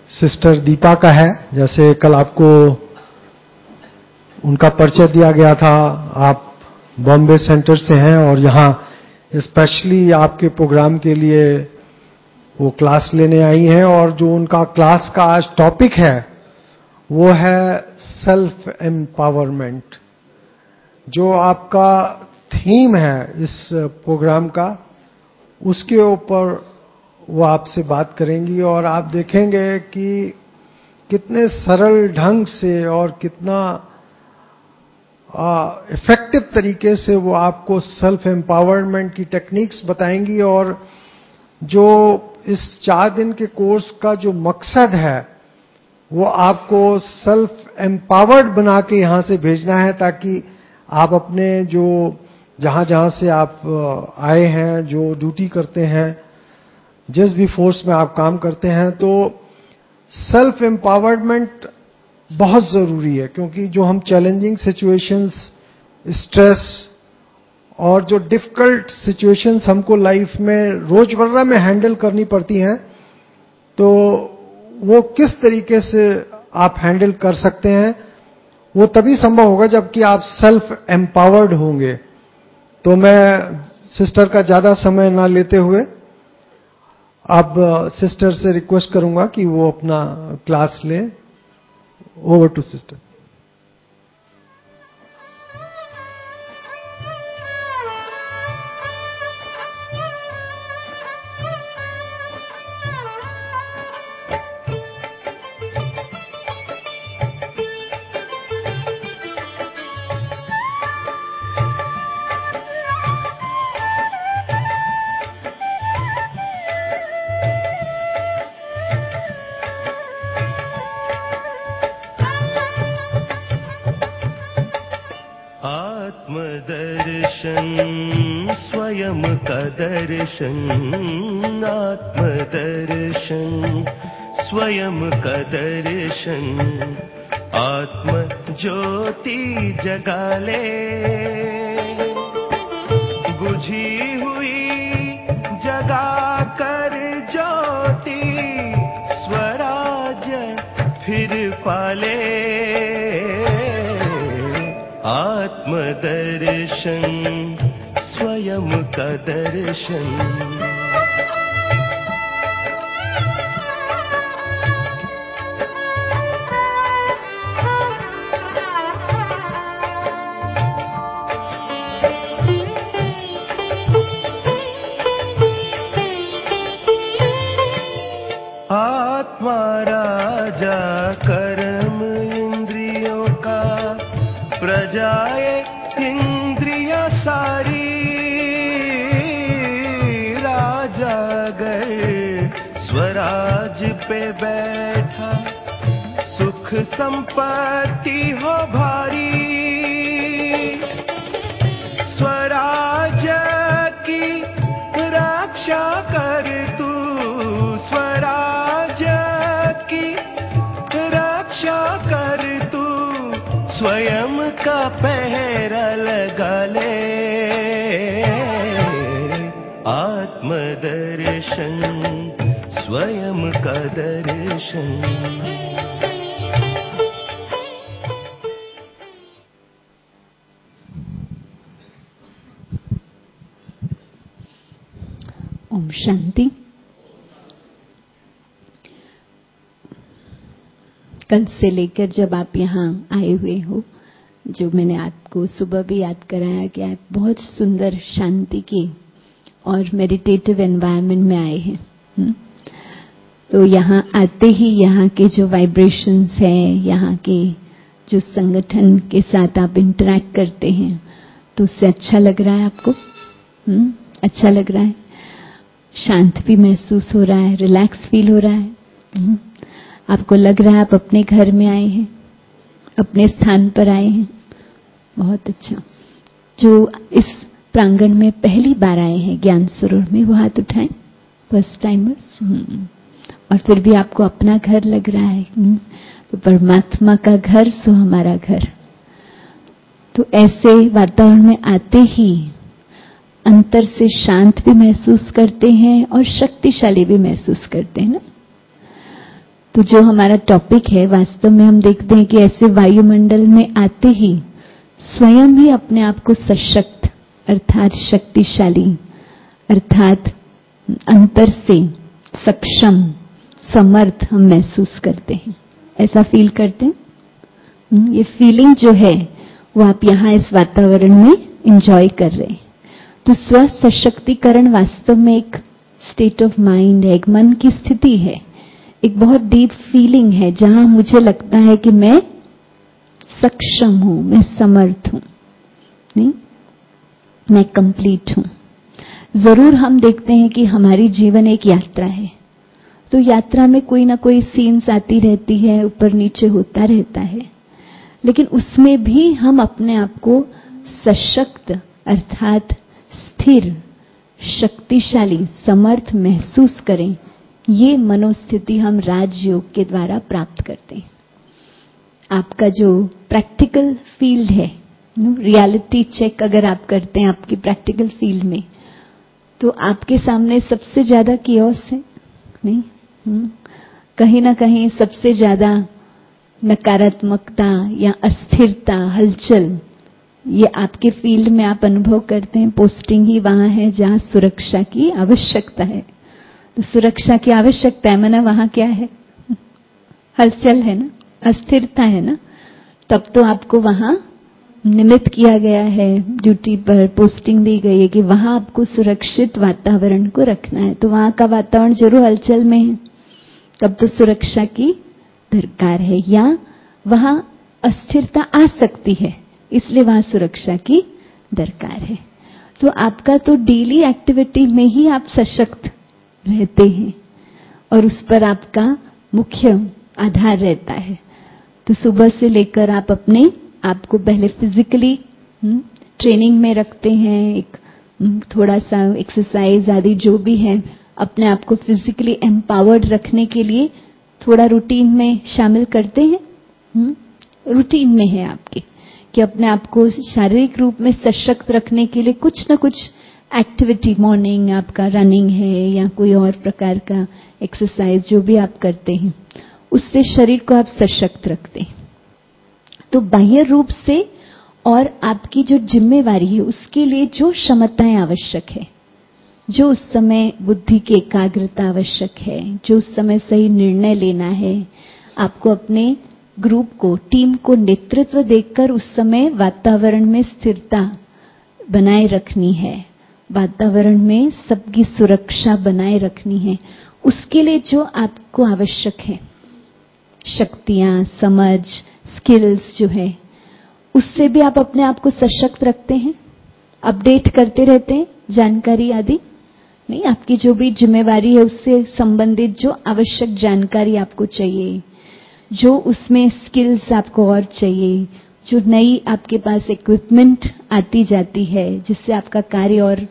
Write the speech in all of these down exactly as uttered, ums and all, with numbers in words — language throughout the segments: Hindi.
सिस्टर दीपा का है। जैसे कल आपको उनका परिचय दिया गया था, आप बॉम्बे सेंटर से हैं और यहाँ स्पेशली आपके प्रोग्राम के लिए वो क्लास लेने आई हैं। और जो उनका क्लास का आज टॉपिक है वो है सेल्फ एम्पावरमेंट। जो आपका थीम है इस प्रोग्राम का, उसके ऊपर वो आपसे बात करेंगी और आप देखेंगे कि कितने सरल ढंग से और कितना इफेक्टिव तरीके से वो आपको सेल्फ एम्पावरमेंट की टेक्निक्स बताएंगी। और जो इस चार दिन के कोर्स का जो मकसद है वो आपको सेल्फ एम्पावर्ड बना के यहां से भेजना है, ताकि आप अपने जो जहां जहां से आप आए हैं, जो ड्यूटी करते हैं, जिस भी फोर्स में आप काम करते हैं, तो सेल्फ एम्पावरमेंट बहुत जरूरी है। क्योंकि जो हम चैलेंजिंग सिचुएशंस, स्ट्रेस और जो डिफिकल्ट सिचुएशंस हमको लाइफ में रोजमर्रा में हैंडल करनी पड़ती हैं, तो वो किस तरीके से आप हैंडल कर सकते हैं, वो तभी संभव होगा जबकि आप सेल्फ एम्पावर्ड होंगे। तो मैं सिस्टर का ज्यादा समय ना लेते हुए अब सिस्टर से रिक्वेस्ट करूंगा कि वो अपना क्लास ले। Over to sister. स्वयं का दर्शन, आत्मदर्शन, स्वयं का दर्शन, आत्म ज्योति जगा ले, बुझी हुई जगा कर ज्योति, स्वराज फिर पाले। आत्मदर्शन, स्वयं का दर्शन। आत्मा राजा कर्म इंद्रियों का, प्रजाए इंद्रिया सारी। राजा अगर स्वराज पे बैठा, सुख संपत्ति हो भारी। स्वराज की रक्षा कर तू, स्वराज की रक्षा कर तू, स्वयं का पहरा लगा ले। आत्मदर्शन, स्वयं का दर्शन। ओम शांति। कल से लेकर जब आप यहाँ आए हुए हो, जो मैंने आपको सुबह भी याद कराया कि आप बहुत सुंदर शांति की और मेडिटेटिव एनवायरनमेंट में आए हैं। तो यहाँ आते ही यहाँ के जो वाइब्रेशंस हैं, यहाँ के जो संगठन के साथ आप इंटरैक्ट करते हैं, तो उससे अच्छा लग रहा है आपको? हुँ? अच्छा लग रहा है, शांत भी महसूस हो रहा है, रिलैक्स फील हो रहा है। हुँ? आपको लग रहा है आप अपने घर में आए हैं, अपने स्थान पर आए हैं। बहुत अच्छा। जो इस प्रांगण में पहली बार आए हैं ज्ञान सरोवर में, वो हाथ उठाएं। First timers. और फिर भी आपको अपना घर लग रहा है। तो परमात्मा का घर सो हमारा घर। तो ऐसे वातावरण में आते ही अंतर से शांत भी महसूस करते हैं और शक्तिशाली भी महसूस करते हैं ना। तो जो हमारा टॉपिक है, वास्तव में हम देखते हैं कि ऐसे वायुमंडल में आते ही स्वयं ही अपने आप को सशक्त अर्थात शक्तिशाली अर्थात अंतर से सक्षम समर्थ हम महसूस करते हैं। ऐसा फील करते हैं। ये फीलिंग जो है वो आप यहाँ इस वातावरण में एंजॉय कर रहे हैं। तो स्व सशक्तिकरण वास्तव में एक स्टेट ऑफ माइंड है, एक मन की स्थिति है, एक बहुत डीप फीलिंग है जहां मुझे लगता है कि मैं सक्षम हूं, मैं समर्थ हूं, नहीं, मैं कंप्लीट हूं। जरूर हम देखते हैं कि हमारी जीवन एक यात्रा है, तो यात्रा में कोई ना कोई सीन्स आती रहती है, ऊपर नीचे होता रहता है, लेकिन उसमें भी हम अपने आप को सशक्त अर्थात स्थिर शक्तिशाली समर्थ महसूस करें, ये मनोस्थिति हम राजयोग के द्वारा प्राप्त करते हैं। आपका जो प्रैक्टिकल फील्ड है, रियलिटी चेक अगर आप करते हैं आपकी प्रैक्टिकल फील्ड में, तो आपके सामने सबसे ज्यादा कियोस है, नहीं, कहीं ना कहीं सबसे ज्यादा नकारात्मकता या अस्थिरता, हलचल, ये आपके फील्ड में आप अनुभव करते हैं। पोस्टिंग ही वहां है जहां सुरक्षा की आवश्यकता है। तो सुरक्षा की आवश्यकता है माना वहां क्या है? हलचल है ना, अस्थिरता है ना। तब तो आपको वहां निमित्त किया गया है, ड्यूटी पर पोस्टिंग दी गई है कि वहां आपको सुरक्षित वातावरण को रखना है। तो वहां का वातावरण जरूर हलचल में है, तब तो सुरक्षा की दरकार है, या वहां अस्थिरता आ सकती है, इसलिए वहां सुरक्षा की दरकार है। तो आपका तो डेली एक्टिविटी में ही आप सशक्त रहते हैं और उस पर आपका मुख्य आधार रहता है। तो सुबह से लेकर आप अपने आपको पहले फिजिकली ट्रेनिंग में रखते हैं, एक थोड़ा सा एक्सरसाइज आदि जो भी है, अपने आप को फिजिकली एम्पावर्ड रखने के लिए थोड़ा रूटीन में शामिल करते हैं। रूटीन में है आपके कि अपने आप को शारीरिक रूप में सशक्त रखने के लिए कुछ न कुछ एक्टिविटी, मॉर्निंग आपका रनिंग है या कोई और प्रकार का एक्सरसाइज जो भी आप करते हैं, उससे शरीर को आप सशक्त रखते हैं। तो बाह्य रूप से और आपकी जो जिम्मेवारी है उसके लिए जो क्षमताएं आवश्यक है, जो उस समय बुद्धि की एकाग्रता आवश्यक है, जो उस समय सही निर्णय लेना है, आपको अपने ग्रुप को, टीम को नेतृत्व देकर उस समय वातावरण में स्थिरता बनाए रखनी है, वातावरण में सबकी सुरक्षा बनाए रखनी है, उसके लिए जो आपको आवश्यक है, शक्तियां, समझ, स्किल्स जो है, उससे भी आप अपने आप को सशक्त रखते हैं, अपडेट करते रहते हैं, जानकारी आदि नहीं, आपकी जो भी जिम्मेवारी है उससे संबंधित जो आवश्यक जानकारी आपको चाहिए, जो उसमें स्किल्स आपको और चाहिए, जो नई आपके पास इक्विपमेंट आती जाती है जिससे आपका कार्य और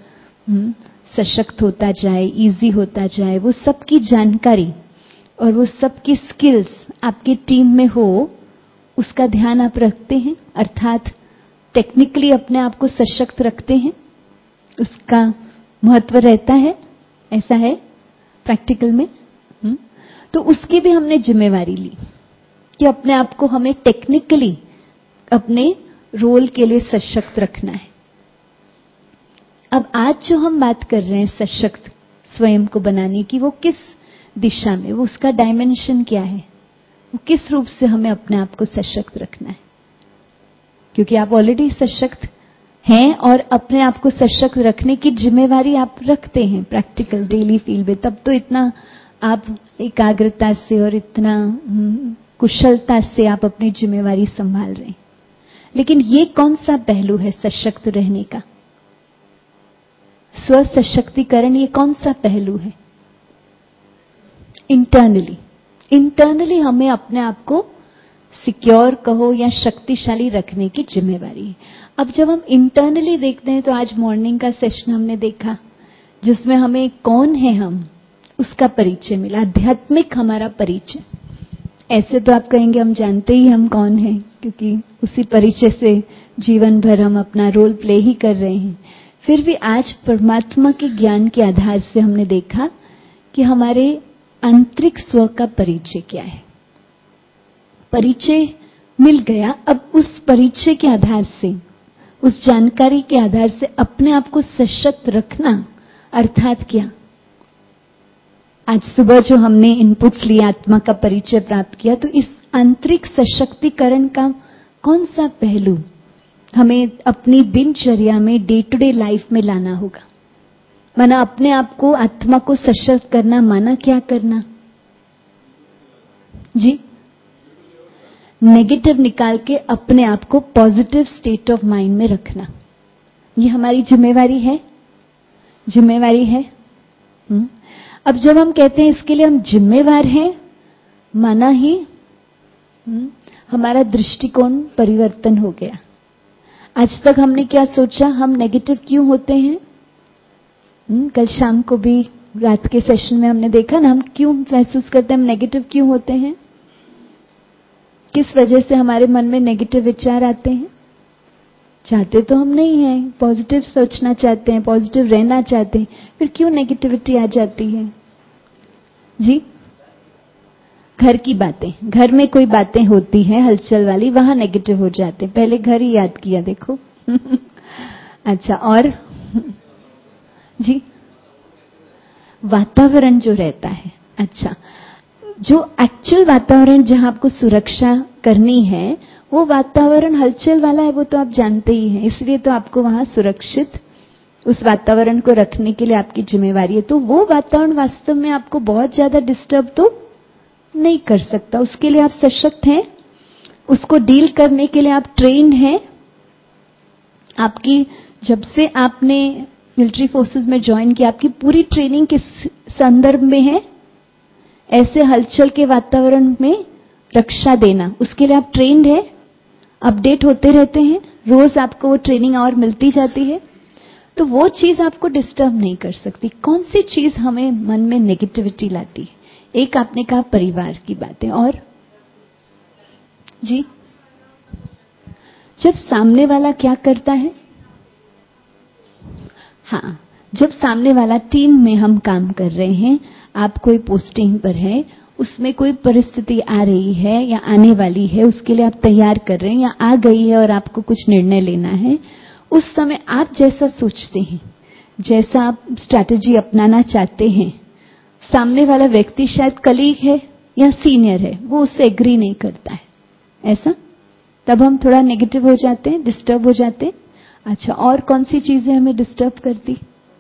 सशक्त होता जाए, इजी होता जाए, वो सब की जानकारी और वो सब की स्किल्स आपकी टीम में हो, उसका ध्यान आप रखते हैं, अर्थात टेक्निकली अपने आप को सशक्त रखते हैं, उसका महत्व रहता है। ऐसा है प्रैक्टिकल में। हुँ? तो उसकी भी हमने जिम्मेवारी ली कि अपने आप को हमें टेक्निकली अपने रोल के लिए सशक्त रखना है। अब आज जो हम बात कर रहे हैं सशक्त स्वयं को बनाने की, वो किस दिशा में, वो उसका डायमेंशन क्या है, वो किस रूप से हमें अपने आप को सशक्त रखना है? क्योंकि आप ऑलरेडी सशक्त हैं और अपने आप को सशक्त रखने की जिम्मेवारी आप रखते हैं प्रैक्टिकल डेली फील्ड में, तब तो इतना आप एकाग्रता से और इतना कुशलता से आप अपनी जिम्मेवारी संभाल रहे हैं। लेकिन ये कौन सा पहलू है सशक्त रहने का? स्व सशक्तिकरण ये कौन सा पहलू है? इंटरनली इंटरनली हमें अपने आप को सिक्योर कहो या शक्तिशाली रखने की जिम्मेवारी है। अब जब हम इंटरनली देखते हैं तो आज मॉर्निंग का सेशन हमने देखा जिसमें हमें कौन है हम उसका परिचय मिला, आध्यात्मिक हमारा परिचय। ऐसे तो आप कहेंगे हम जानते ही हम कौन हैं, क्योंकि उसी परिचय से जीवन भर हम अपना रोल प्ले ही कर रहे हैं। फिर भी आज परमात्मा के ज्ञान के आधार से हमने देखा कि हमारे आंतरिक स्व का परिचय क्या है। परिचय मिल गया, अब उस परिचय के आधार से, उस जानकारी के आधार से अपने आप को सशक्त रखना अर्थात क्या। आज सुबह जो हमने इनपुट्स लिए, आत्मा का परिचय प्राप्त किया, तो इस आंतरिक सशक्तिकरण का कौन सा पहलू हमें अपनी दिनचर्या में, डे टू डे लाइफ में लाना होगा। माना अपने आप को, आत्मा को सशक्त करना माना क्या करना जी, नेगेटिव निकाल के अपने आप को पॉजिटिव स्टेट ऑफ माइंड में रखना, ये हमारी जिम्मेवारी है, जिम्मेवारी है। हुँ? अब जब हम कहते हैं इसके लिए हम जिम्मेवार हैं, माना ही हुँ? हमारा दृष्टिकोण परिवर्तन हो गया। आज तक हमने क्या सोचा, हम नेगेटिव क्यों होते हैं। हुँ? कल शाम को भी रात के सेशन में हमने देखा ना, हम क्यों महसूस करते हैं हम नेगेटिव क्यों होते हैं, किस वजह से हमारे मन में नेगेटिव विचार आते हैं। चाहते तो हम नहीं हैं, पॉजिटिव सोचना चाहते हैं, पॉजिटिव रहना चाहते हैं, फिर क्यों नेगेटिविटी आ जाती है जी। घर की बातें, घर में कोई बातें होती हैं हलचल वाली, वहां नेगेटिव हो जाते हैं। पहले घर ही याद किया देखो अच्छा, और जी वातावरण जो रहता है, अच्छा, जो एक्चुअल वातावरण जहां आपको सुरक्षा करनी है, वो वातावरण हलचल वाला है, वो तो आप जानते ही हैं, इसलिए तो आपको वहां सुरक्षित उस वातावरण को रखने के लिए आपकी जिम्मेवारी है। तो वो वातावरण वास्तव में आपको बहुत ज्यादा डिस्टर्ब तो नहीं कर सकता, उसके लिए आप सशक्त हैं, उसको डील करने के लिए आप ट्रेन्ड हैं। आपकी जब से आपने मिलिट्री फोर्सेस में ज्वाइन किया, आपकी पूरी ट्रेनिंग किस संदर्भ में है, ऐसे हलचल के वातावरण में रक्षा देना, उसके लिए आप ट्रेन्ड है, अपडेट होते रहते हैं, रोज आपको वो ट्रेनिंग और मिलती जाती है, तो वो चीज आपको डिस्टर्ब नहीं कर सकती। कौन सी चीज हमें मन में नेगेटिविटी लाती है, एक आपने कहा परिवार की बातें, और जी जब सामने वाला क्या करता है, हाँ, जब सामने वाला, टीम में हम काम कर रहे हैं, आप कोई पोस्टिंग पर है, उसमें कोई परिस्थिति आ रही है या आने वाली है, उसके लिए आप तैयार कर रहे हैं या आ गई है और आपको कुछ निर्णय लेना है, उस समय आप जैसा सोचते हैं, जैसा आप स्ट्रैटेजी अपनाना चाहते हैं, सामने वाला व्यक्ति शायद कलीग है या सीनियर है, वो उससे एग्री नहीं करता है, ऐसा, तब हम थोड़ा नेगेटिव हो जाते हैं, डिस्टर्ब हो जाते हैं। अच्छा, और कौन सी चीजें हमें डिस्टर्ब करती,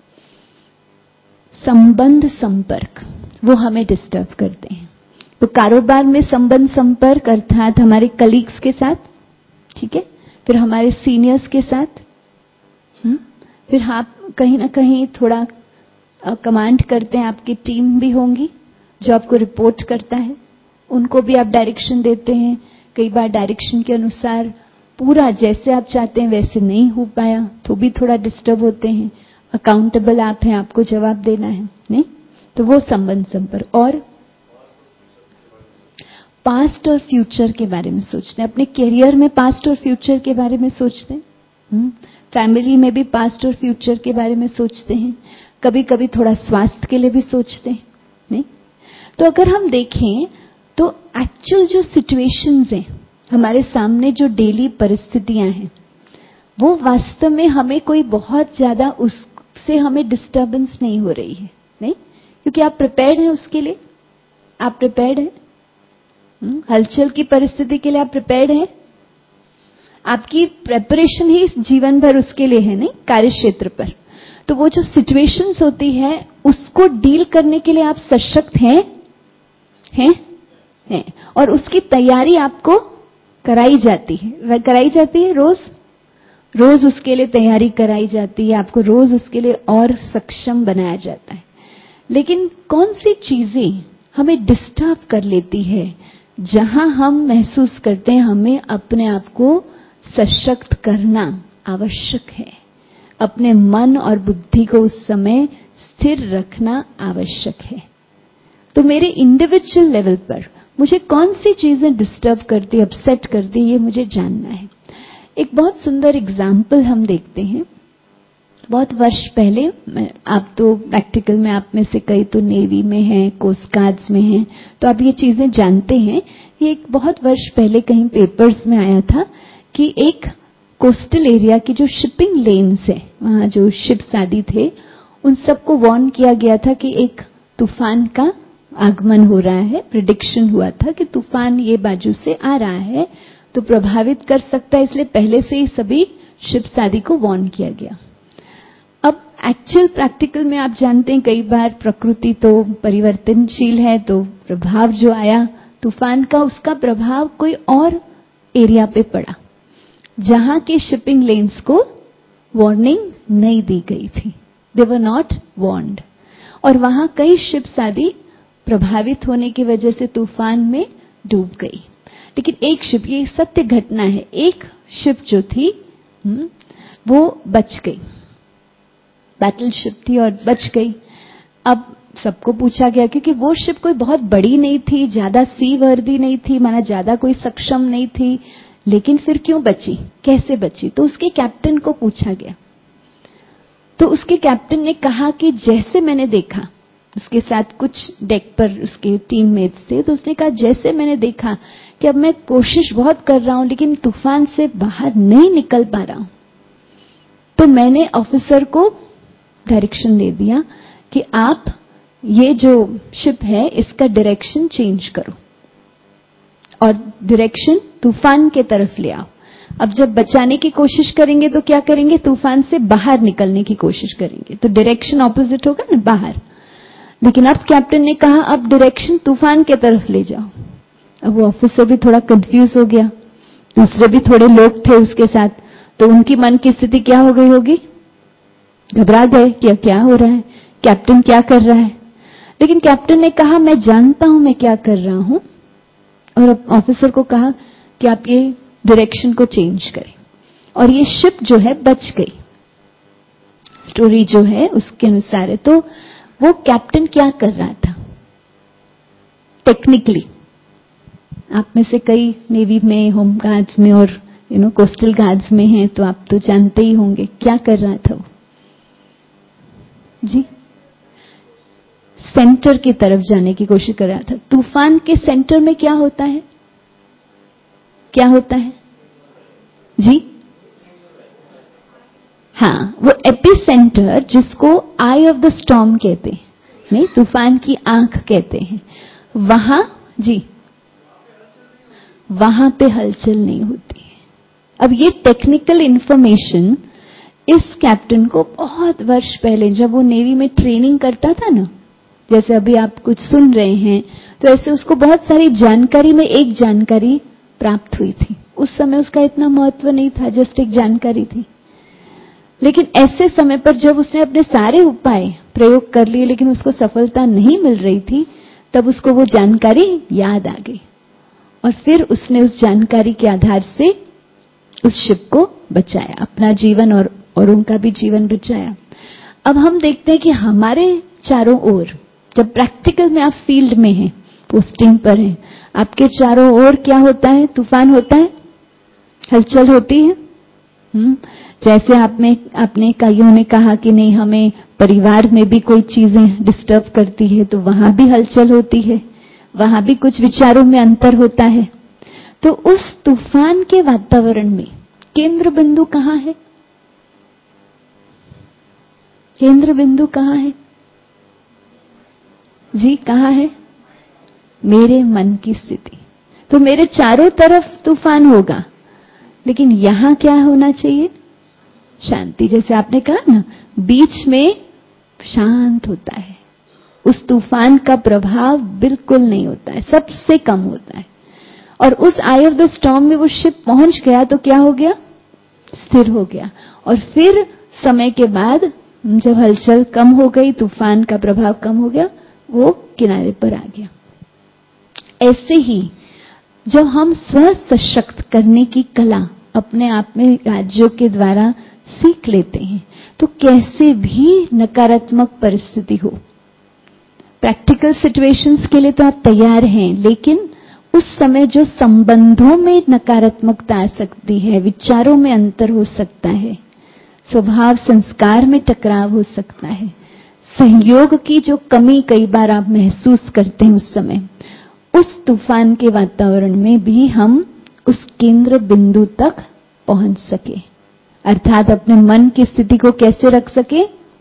संबंध संपर्क, वो हमें डिस्टर्ब करते हैं। तो कारोबार में संबंध संपर्क अर्थात हमारे कलीग्स के साथ, ठीक है, फिर हमारे सीनियर्स के साथ, हुँ? फिर आप कहीं ना कहीं थोड़ा कमांड करते हैं, आपकी टीम भी होंगी जो आपको रिपोर्ट करता है, उनको भी आप डायरेक्शन देते हैं। कई बार डायरेक्शन के अनुसार पूरा जैसे आप चाहते हैं वैसे नहीं हो पाया तो भी थोड़ा डिस्टर्ब होते हैं। अकाउंटेबल आप हैं, आपको जवाब देना है, नहीं, तो वो संबंध संपर्क। और पास्ट और फ्यूचर के बारे में सोचते हैं, अपने करियर में पास्ट और फ्यूचर के बारे में सोचते हैं, फैमिली में भी पास्ट और फ्यूचर के बारे में सोचते हैं, कभी कभी थोड़ा स्वास्थ्य के लिए भी सोचते हैं, नहीं। तो अगर हम देखें तो एक्चुअल जो सिचुएशंस हैं हमारे सामने, जो डेली परिस्थितियां हैं, वो वास्तव में हमें कोई बहुत ज्यादा उससे हमें डिस्टर्बेंस नहीं हो रही है, नहीं, क्योंकि आप प्रिपेयर्ड हैं उसके लिए, आप प्रिपेयर्ड हैं, हलचल की परिस्थिति के लिए आप प्रिपेयर्ड हैं, आपकी प्रेपरेशन ही जीवन भर उसके लिए है, नहीं, कार्य क्षेत्र पर। तो वो जो सिचुएशंस होती है उसको डील करने के लिए आप सशक्त हैं, हैं, हैं, और उसकी तैयारी आपको कराई जाती है, कराई जाती है रोज, रोज उसके लिए तैयारी कराई जाती है, आपको रोज उसके लिए और सक्षम बनाया जाता है। लेकिन कौन सी चीजें हमें डिस्टर्ब कर लेती है, जहां हम महसूस करते हैं हमें अपने आप को सशक्त करना आवश्यक है, अपने मन और बुद्धि को उस समय स्थिर रखना आवश्यक है। तो मेरे इंडिविजुअल लेवल पर मुझे कौन सी चीजें डिस्टर्ब करती, अपसेट करती, ये मुझे जानना है। एक बहुत सुंदर एग्जाम्पल हम देखते हैं। बहुत वर्ष पहले, आप तो प्रैक्टिकल में आप में से कई तो नेवी में हैं, कोस्ट गार्ड्स में हैं, तो आप ये चीजें जानते हैं। ये एक बहुत वर्ष पहले कहीं पेपर्स में आया था कि एक कोस्टल एरिया की जो शिपिंग लेन्स है, वहां जो शिप्स आदि थे, उन सबको वार्न किया गया था कि एक तूफान का आगमन हो रहा है। प्रिडिक्शन हुआ था कि तूफान ये बाजू से आ रहा है तो प्रभावित कर सकता है, इसलिए पहले से ही सभी शिप्स आदि को वार्न किया गया। अब एक्चुअल प्रैक्टिकल में आप जानते हैं कई बार प्रकृति तो परिवर्तनशील है, तो प्रभाव जो आया तूफान का, उसका प्रभाव कोई और एरिया पे पड़ा जहां के शिपिंग लेन्स को वार्निंग नहीं दी गई थी। दे वर नॉट वार्न्ड, और वहां कई शिप्स आदि प्रभावित होने की वजह से तूफान में डूब गई। लेकिन एक शिप, ये सत्य घटना है, एक शिप जो थी वो बच गई, बैटल शिप थी और बच गई। अब सबको पूछा गया, क्योंकि वो शिप कोई बहुत बड़ी नहीं थी, ज्यादा सी वर्दी नहीं थी, माना ज्यादा कोई सक्षम नहीं थी, लेकिन फिर क्यों बची, कैसे बची? तो उसके कैप्टन को पूछा गया। तो उसके कैप्टन ने कहा कि जैसे मैंने देखा, उसके साथ कुछ डेक पर उसके टीममेट्स थे, तो उसने कहा जैसे मैंने देखा कि अब मैं कोशिश बहुत कर रहा हूं लेकिन तूफान से बाहर नहीं निकल पा रहा हूं, तो मैंने ऑफिसर को डायरेक्शन दे दिया कि आप ये जो शिप है इसका डायरेक्शन चेंज करो और डायरेक्शन तूफान के तरफ ले आओ। अब जब बचाने की कोशिश करेंगे तो क्या करेंगे, तूफान से बाहर निकलने की कोशिश करेंगे, तो डायरेक्शन ऑपोजिट होगा ना, बाहर। लेकिन अब कैप्टन ने कहा अब डायरेक्शन तूफान के तरफ ले जाओ। अब वो ऑफिसर भी थोड़ा कंफ्यूज हो गया, दूसरे भी थोड़े लोग थे उसके साथ, तो उनकी मन की स्थिति क्या हो गई होगी, घबरा गए कि क्या हो रहा है, कैप्टन क्या कर रहा है। लेकिन कैप्टन ने कहा मैं जानता हूं मैं क्या कर रहा हूं, और ऑफिसर को कहा कि आप ये डायरेक्शन को चेंज करें, और ये शिप जो है बच गई। स्टोरी जो है उसके अनुसार है। तो वो कैप्टन क्या कर रहा था टेक्निकली, आप में से कई नेवी में, होम गार्ड्स में और यू नो कोस्टल गार्ड्स में हैं, तो आप तो जानते ही होंगे क्या कर रहा था वो जी। सेंटर की तरफ जाने की कोशिश कर रहा था। तूफान के सेंटर में क्या होता है, क्या होता है जी? हाँ, वो एपिसेंटर, जिसको आई ऑफ द स्टॉर्म कहते हैं, नहीं तूफान की आंख कहते हैं, वहां जी, वहां पे हलचल नहीं होती है। अब ये टेक्निकल इंफॉर्मेशन इस कैप्टन को बहुत वर्ष पहले, जब वो नेवी में ट्रेनिंग करता था ना, जैसे अभी आप कुछ सुन रहे हैं, तो ऐसे उसको बहुत सारी जानकारी में एक जानकारी प्राप्त हुई थी। उस समय उसका इतना महत्व नहीं था, जस्ट एक जानकारी थी। लेकिन ऐसे समय पर जब उसने अपने सारे उपाय प्रयोग कर लिए लेकिन उसको सफलता नहीं मिल रही थी, तब उसको वो जानकारी याद आ गई, और फिर उसने उस जानकारी के आधार से उस शिप को बचाया, अपना जीवन और औरों का भी जीवन बचाया। अब हम देखते हैं कि हमारे चारों ओर, जब प्रैक्टिकल में आप फील्ड में हैं, पोस्टिंग पर हैं, आपके चारों ओर क्या होता है, तूफान होता है, हलचल होती है। हम्म जैसे आप में आपने कईयों ने कहा कि नहीं हमें परिवार में भी कोई चीजें डिस्टर्ब करती है, तो वहां भी हलचल होती है, वहां भी कुछ विचारों में अंतर होता है। तो उस तूफान के वातावरण में केंद्र बिंदु कहां है, केंद्र बिंदु कहां है जी, कहां है? मेरे मन की स्थिति। तो मेरे चारों तरफ तूफान होगा, लेकिन यहां क्या होना चाहिए, शांति। जैसे आपने कहा ना, बीच में शांत होता है, उस तूफान का प्रभाव बिल्कुल नहीं होता है, सबसे कम होता है। और उस आई ऑफ द स्टॉर्म में वो शिप पहुंच गया तो क्या हो गया, स्थिर हो गया। और फिर समय के बाद जब हलचल कम हो गई, तूफान का प्रभाव कम हो गया, वो किनारे पर आ गया। ऐसे ही जब हम स्व सशक्त करने की कला अपने आप में राज्यों के द्वारा सीख लेते हैं, तो कैसे भी नकारात्मक परिस्थिति हो, प्रैक्टिकल सिचुएशंस के लिए तो आप तैयार हैं, लेकिन उस समय जो संबंधों में नकारात्मकता आ सकती है, विचारों में अंतर हो सकता है, स्वभाव संस्कार में टकराव हो सकता है, सहयोग की जो कमी कई बार आप महसूस करते हैं उस समय, उस तूफान के वातावरण में भी हम उस केंद्र बिंदु तक पहुंच सके, अर्थात अपने मन की स्थिति को कैसे रख सके,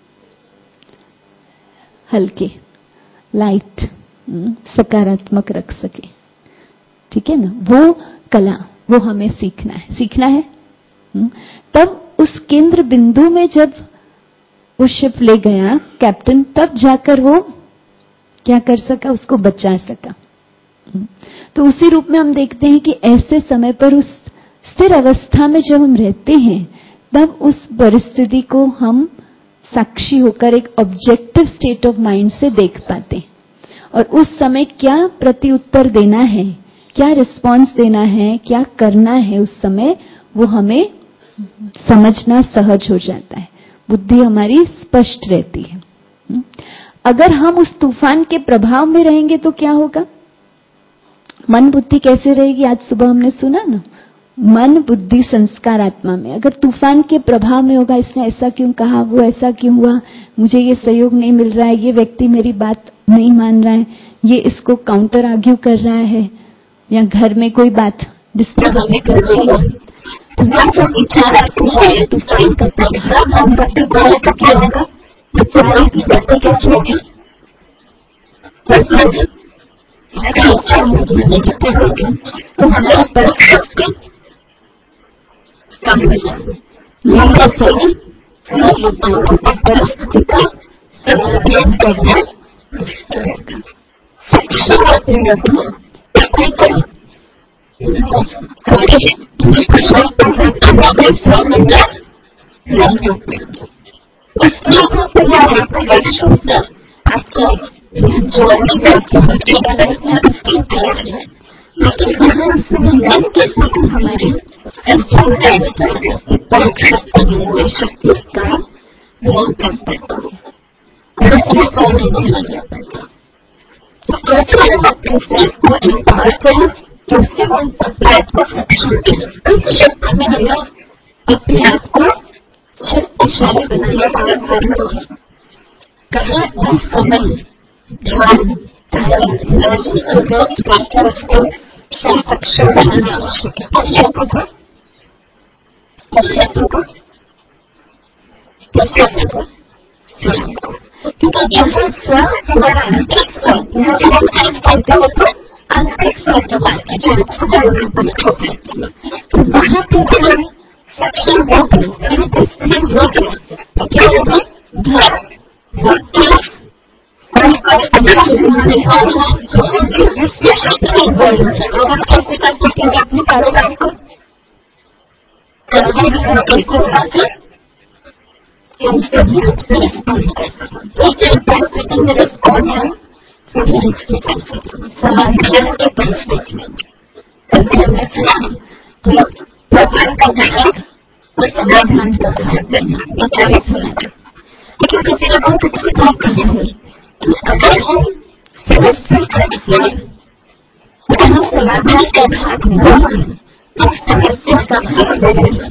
हल्के, लाइट, सकारात्मक रख सके। ठीक है ना, वो कला, वो हमें सीखना है, सीखना है। तब उस केंद्र बिंदु में जब उस शिप ले गया कैप्टन, तब जाकर वो क्या कर सका, उसको बचा सका। तो उसी रूप में हम देखते हैं कि ऐसे समय पर उस स्थिर अवस्था में जब हम रहते हैं, तब उस परिस्थिति को हम साक्षी होकर एक ऑब्जेक्टिव स्टेट ऑफ माइंड से देख पाते हैं, और उस समय क्या प्रत्युत्तर देना है, क्या रिस्पांस देना है, क्या करना है, उस समय वो हमें समझना सहज हो जाता है, बुद्धि हमारी स्पष्ट रहती है। अगर हम उस तूफान के प्रभाव में रहेंगे तो क्या होगा, मन बुद्धि कैसे रहेगी, आज सुबह हमने सुना ना, मन बुद्धि संस्कार आत्मा में। अगर तूफान के प्रभाव में होगा, इसने ऐसा क्यों कहा, वो ऐसा क्यों हुआ, मुझे ये सहयोग नहीं मिल रहा है, ये व्यक्ति मेरी बात नहीं मान रहा है, ये इसको काउंटर आर्ग्यू कर रहा है, या घर में कोई बात डिस्टर्ब हमें कर रही है, तो जैसा विचार आपको है तूफान का प्रभाव हम पर तो क्या होगा, विचारों की गति कैसी होगी, अगर इच्छा होगी तो हमारा परख शक्ति कम हो जाएगी, नहीं सही परिस्थिति का समाधान करना हमारी शक्ति का नहीं कर पाता है, अपने आप को शक्तिशाली बनाने का जरूरी कहा उस समय ध्यान करके उसको सक्षम बनाना आवश्यक है। शत्रु को शत्रु को शत्रु को क्योंकि जहाँ स्व हमारा आंतरिक स्व, यहाँ जब हम टाइप करते हो तो आंतरिक स्व की बात है, जो साधारण पर छोड़ रहती है, तो वहाँ पे ध्यान सक्षम हो गई, स्थिर हो गया, तो क्या होगा, ध्यान कैसे कर सकेंगे अपने कारोबार को, सही रूप से रिस्पॉन्स कर सकें, परिस्थिति में रिस्पॉन्स हम सही रूप से कर सकें, समाधान के परिस्थिति में प्रभाव का घटक और समाधान का घटक, लेकिन किसी लोगों को कुछ बात नहीं हुई कि अगर हम समस्या का अगर हम समाधान का भाग न करें तो समस्या का भाग बनेगी,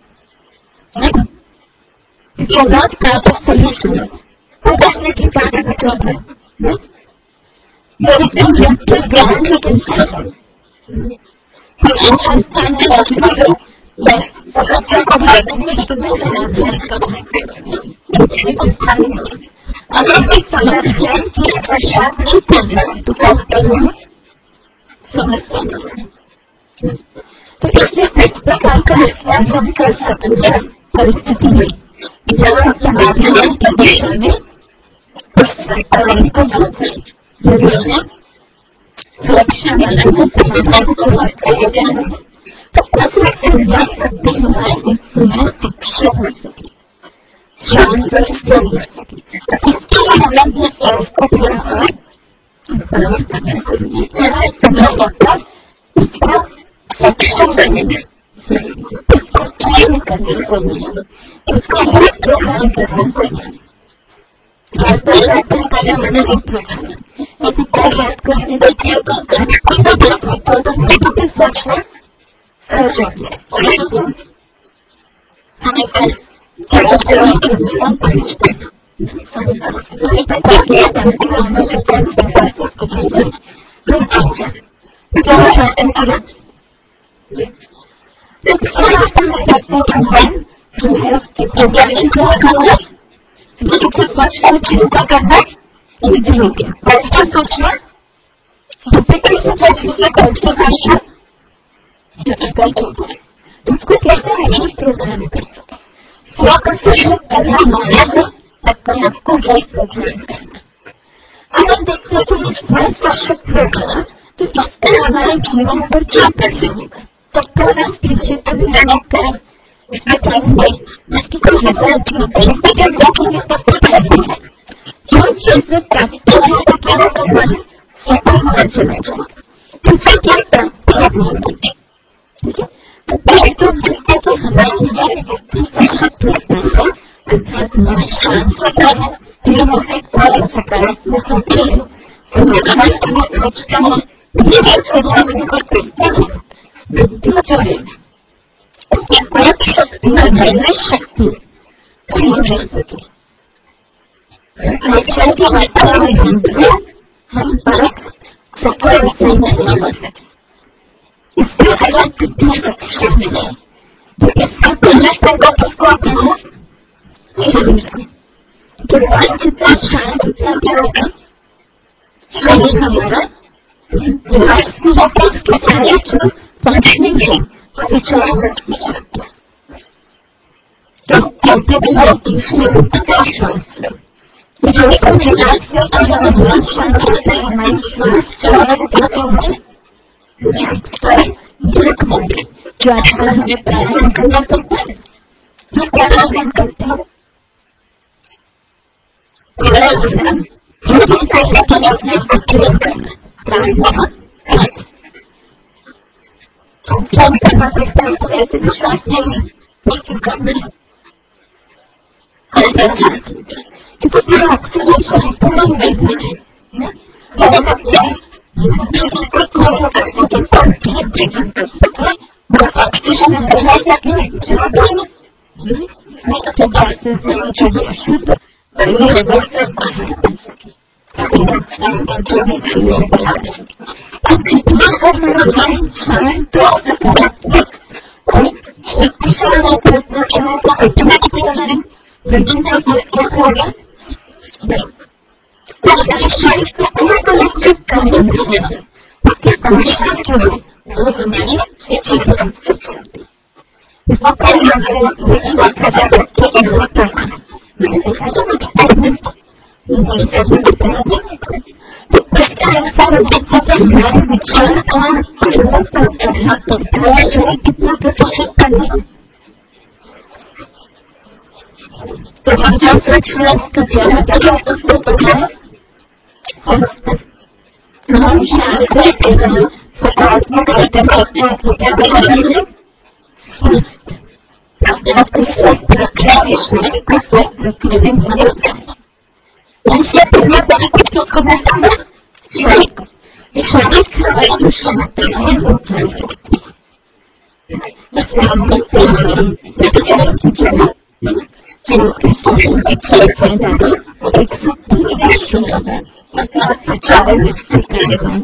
क्योंकि मौत का तो सोल्यूशन है, वो बचने की बात मतलब है, तो ज्ञान की चिंता है, तो ऐसा स्थान में रखना बस समस्या का भाग नहीं, तुम्हें समाधान का भाग दूसरे को स्थान नहीं। अगर कोई समाधान की पश्चात नहीं करना तो क्या करना, समस्या करना। तो इसलिए इस प्रकार का रिस्पॉन्स हम कर सकते हैं परिस्थिति में, जहाँ समाधान की दिशा में उस वातावरण को जरूरी है, सुरक्षा वाला समाधान को प्रयोजन है, तो उसमें से शक्ति हमारे इसमें शिक्षा हो सके, शांत हो सके, तो इसके लिए हमें जिस चीज को थोड़ा और प्रयोग करना जरूरी है, समय होता इसको सक्षम करने में, इसको ट्रेन करने जरूरी है, इसको एक प्रोग्राम करना जरूरी है, और परिवर्तन करना मैंने एक प्रोग्राम है, ऐसे कई याद करने देते हैं तो नेगेटिव सोचना सहज होता है, हमें कल चिंता करना इजी हो गया। पॉजिटिव सोचना डिफिकल्ट सिचुएशन से पॉजिटिव सोचना डिफिकल्ट हो गया। तो उसको कैसे हैंडल प्रोग्राम कर सकते? स्व कंसेप्शन करना माना है, अपने आप को वही प्रोग्राम करना। अगर देखते हैं कि स्व सशक्त होगा तो इसका हमारे जीवन पर क्या प्रभाव होगा? तब तो मैं पीछे पर मेहनत करें, इसमें टाइम नहीं, इसकी कोई रिजल्ट नहीं, बेनिफिट जब देखेंगे तब तो पहले है जो चीजें प्राप्त होने का क्या होगा सफल होना चला जाएगा। तो इससे क्या प्राप्तियां होंगी? ठीक है, तो पहले तो देखते कि हमारे लिए व्यक्ति सशक्त होता है, अर्थात मन शांत होता है, स्थिर होता है और सकारात्मक होते हैं, समाधान के लिए सोचता है, धीरे से को करते हैं। बुद्धि जो है उसकी परक शक्ति और निर्णय शक्ति खड़ी रह सके। आजकल के वातावरण में हम परक सफल नहीं हो सके, इससे अलग बुद्धि सक्षम है। तो इसका पहला करना किसको करना? शरीर को। तो मन जितना शांत उतना क्या होगा? शरीर हमारा रिलैक्स भी होता है, उसके सारे जो फंक्शनिंग है सुचारू रूप से चलता है। तो कहते भी लोग शांति श्वास लो, जो एकदम रिलैक्स होता है और मन शांत होता है, हमारी श्वास चलाने देते हैं रिलैक्स पर दृढ़ होगी। जो आजकल हमें प्राणायाम करना पड़ता है, जो प्राणायाम करते हैं प्राणायाम हिंदी साइड के लिए अपने अध्ययन करना प्राणायाम ध्यान करना पड़ता है। तो ऐसे विश्वास नहीं लेकिन करना क्योंकि पूरा ऑक्सीजन संपूर्ण मिलता है ऑक्सीजन अंदर रह सके तो गैसेस जो भी अशुद्ध बड़े लेवल से बाहर बन सके, जो भी बना सके। अब जितना हमारा मन शांत और सकारात्मक और शक्तिशाली होता है क्या होगा? ऑटोमेटिकली हमारे ब्रीदिंग का कैसे होगा? तो हमारे शरीर के अलग अलग जो कार्य है उसके फंक्शन जो है वो हमारे सेफ्टी रूप से चलती है। इसको कहीं हमारे वापस रखते हैं होता है मैंने देखा तो एक्सपेरिमेंट मुझे करने बताया। तो उसके अनुसार देखा कि हमारे विचार का प्रभाव पड़ता है शरीर कितना प्रतिशत करना। तो हम जो सोच रहे हैं उसका ज्यादा उसको पता है हम शांत रहते हैं, सकारात्मक रहते हैं, अपने आप को क्या बनाएंगे? स्वस्थ, अपने आप को स्वस्थ रखने के शरीर को स्वस्थ रखने में मदद करें। इससे पहले बेनिफिट किसको मिलता है? शरीर को। शरीर हमारी जो क्षमता है वो जारी रखती है। इससे हम देखते हैं कि जो एक सक्रिय राष्ट्र में सुचारू रूप से कार्यक्रम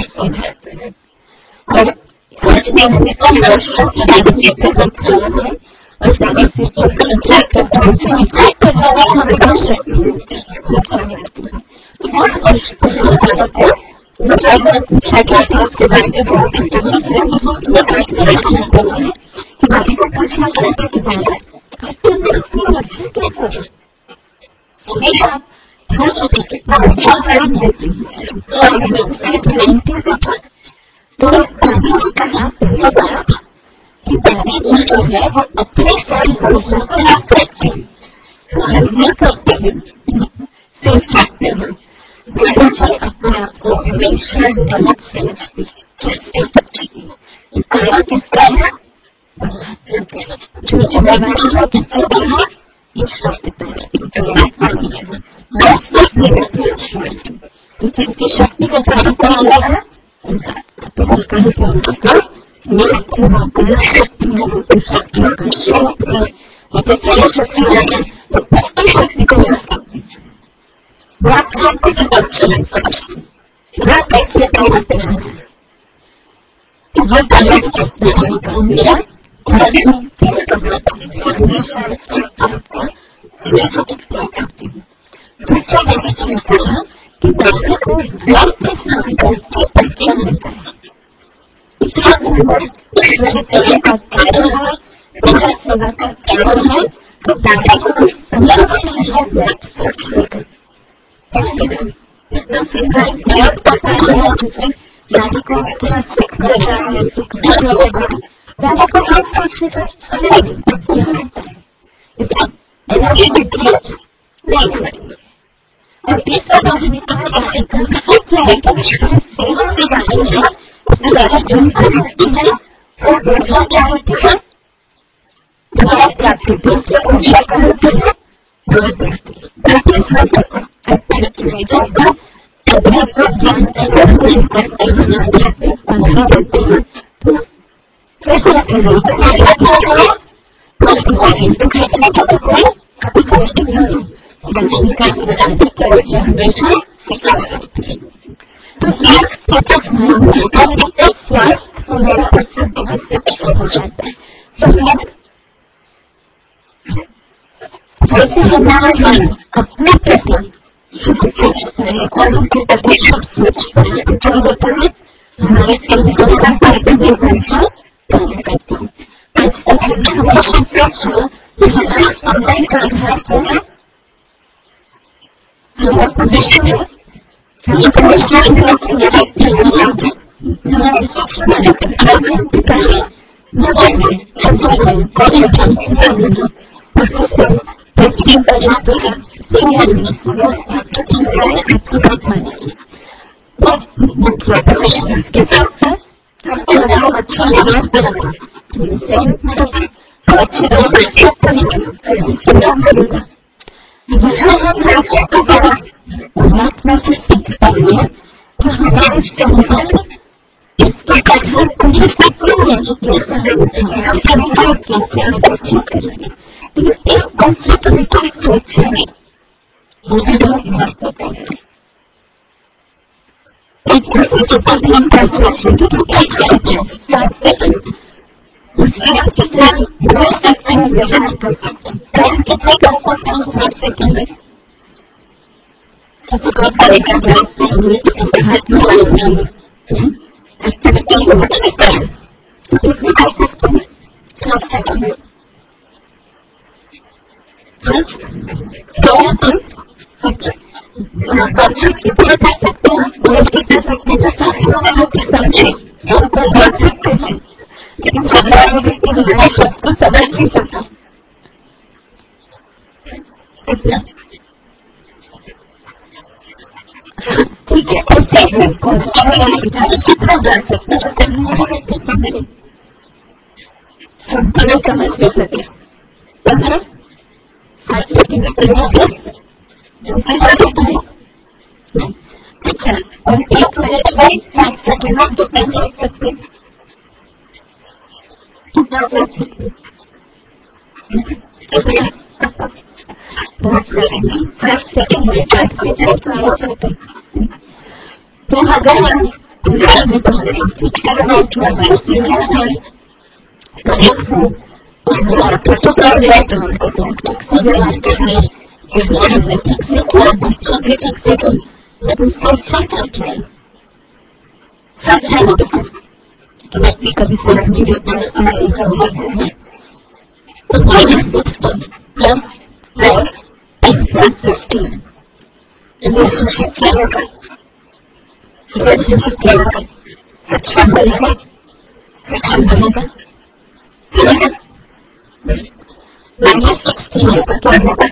और आज मैं हमें कम वर्षों की राजनीति से बचा है और समय से विचार करता हूँ से विचार करने में हमें बहुत शक्ति मिलती है। तो बहुत वर्ष को विचार में पूछा गया था उसके बारे में बहुत इंटरव्यूज है ये बात से रखना चाहिए कि बाकी को पूछना चाहते कि बात आपके अंदर इतनी वर्षा कैसे है? हमेशा ध्यान रखें कितना अच्छा करें देती है और नाइन्टी का था तो दादी ने कहा पहले बार कि दादी जी जो है वो अपने सारी ऊर्जा को लाभ करते हैं, हाजिर करते हैं, सेफ रखते हैं। दादी जी अपने आप को हमेशा गलत समझती है, कैसे सकती है आया किसका है? जो जिम्मेवारी है किससे भी है? ईश्वर की तरफ तो किसकी शक्ति का कार्य करने वाला तो हम कहते हैं शक्तियों को शक्तियों का शोध है ये सारी शक्ति है तो इस शक्ति को यूज करते हैं। रात को कुछ रात कैसे करते हैं तो वो बैलेंस करने का मेरा ध्यान तेज करना हमेशा आपको रेजिस्टिक करती हूँ। दूसरा बेनिफिट मिलता है कि बच्चे को ब्लड टेस्ट करके पत्ते मिलता है। इतना सुंदर ईश्वर तेरे का कार्य है, तेरा सेवा का कार्य है, तो दादा को समझ नहीं है ब्लड सर्च लेकर इतना सुंदर ब्लड का कार्य है जिसे दादी को इतना सुख दे रहा है, सुख दे रहा है, दादा को ब्लड सर्च लेकर समझ नहीं होता है। इसलिए एनर्जी डिक्रीज नहीं करेंगे। और तीसरा प्राथमिकता कार्यक्रम हर जाएगी सेवा में जाती है, उसमें ज्यादा चिंता होती है और ऊर्जा क्या होती है, द्वारा प्राप्ति दूसरे ऊर्जा का होती है और बढ़ती अतिरिक्त ऊर्जा का अध्यात्म ध्यान एवं करते हैं, आध्यात्मिक बंधन करते हैं। तो कैसे रखें कभी करती है जमीन का सिद्धांत हमेशा सिखा रहती है। तो एक स्टेट ऑफ माइंड और इससे स्वास्थ्य होने का सिद्ध हो जाता है। तो जैसे हमारा मन अपने प्रति शुद्ध सोचता है और उनके प्रति शुद्ध सोचता है तो क्या होता है, हमारे फिजिकल का पार्टिकल ऊर्जा कम करती है। आज तक हमने हमेशा सोचा कि हमारे समुदाय का आधार क्या है, हमारा भविष्य है, हमारे भविष्य में व्यक्ति हमारे हमारे हमारे पिताजी पिताजी नवाने हजारों बड़े जनसंख्या उससे पृथ्वी पर जाते हैं सीनियर वो आपकी राय आपकी बात मानेगी और मुख्य भविष्य के साथ साथ हमको लगा अच्छा लगा बना जिससे अच्छे लोग अच्छे तरीके यहाँ हम राज्य के द्वारा परमात्मा से सीखते हैं तो हमारे संबंध इसके आधार पर ही सीखते हैं कि कैसे हम झगड़ा करेंगे और कैसे हम अच्छा करेंगे। लेकिन एक दूसरे तरीके से सोचेंगे ये भी बहुत महत्वपूर्ण है। एक दूसरे के प्रति हम क्या सोचेंगे कि एक करते हैं साथ सेकंड उसके बाद कितना दो सेकंड व्यवहार कर सकते हैं, टाइम कितने कर सकते हैं सात सेकंड में किसी को करेगा दस सेकंड किसी हाथ में लगेगी एक्टिविटीज होती है तो कितने कर सकते हैं सात सेकंड में तो बच्चे कितने कर सकते हैं बड़े कितने सकते हैं सारे लोग समझे सबको कर सकते हैं लेकिन साधारण व्यक्ति हमारे शब्द को समझ नहीं सकता। ठीक है ऐसे कितना जान सकते हैं हमारे व्यक्ति समझे हम थोड़ा समझ नहीं सके पंद्रह सात सेकंड अच्छा और एक मिनट में सात सेकंड में कितना सोच सकते हैं कितना सोच सकते बहुत सारे सात सेकंड में सात से चार हो सकते तो अगर हम घर में तो करना थोड़ा सीधा है करेक्ट हो और फोटो कर दिया तो हमको तो ठीक से व्यवहार करना है हमने ठीक से किया बच्चों भी ठीक से की लेकिन सोचा ठीक है समझा कि व्यक्ति कभी समझ नहीं देता है तो minus sixteen plus four is plus fifteen relationship क्या होगा रिलेशनशिप क्या होगा अच्छा बनेगा अच्छा बनेगा माइनस सिक्सटीन होगा क्या होगा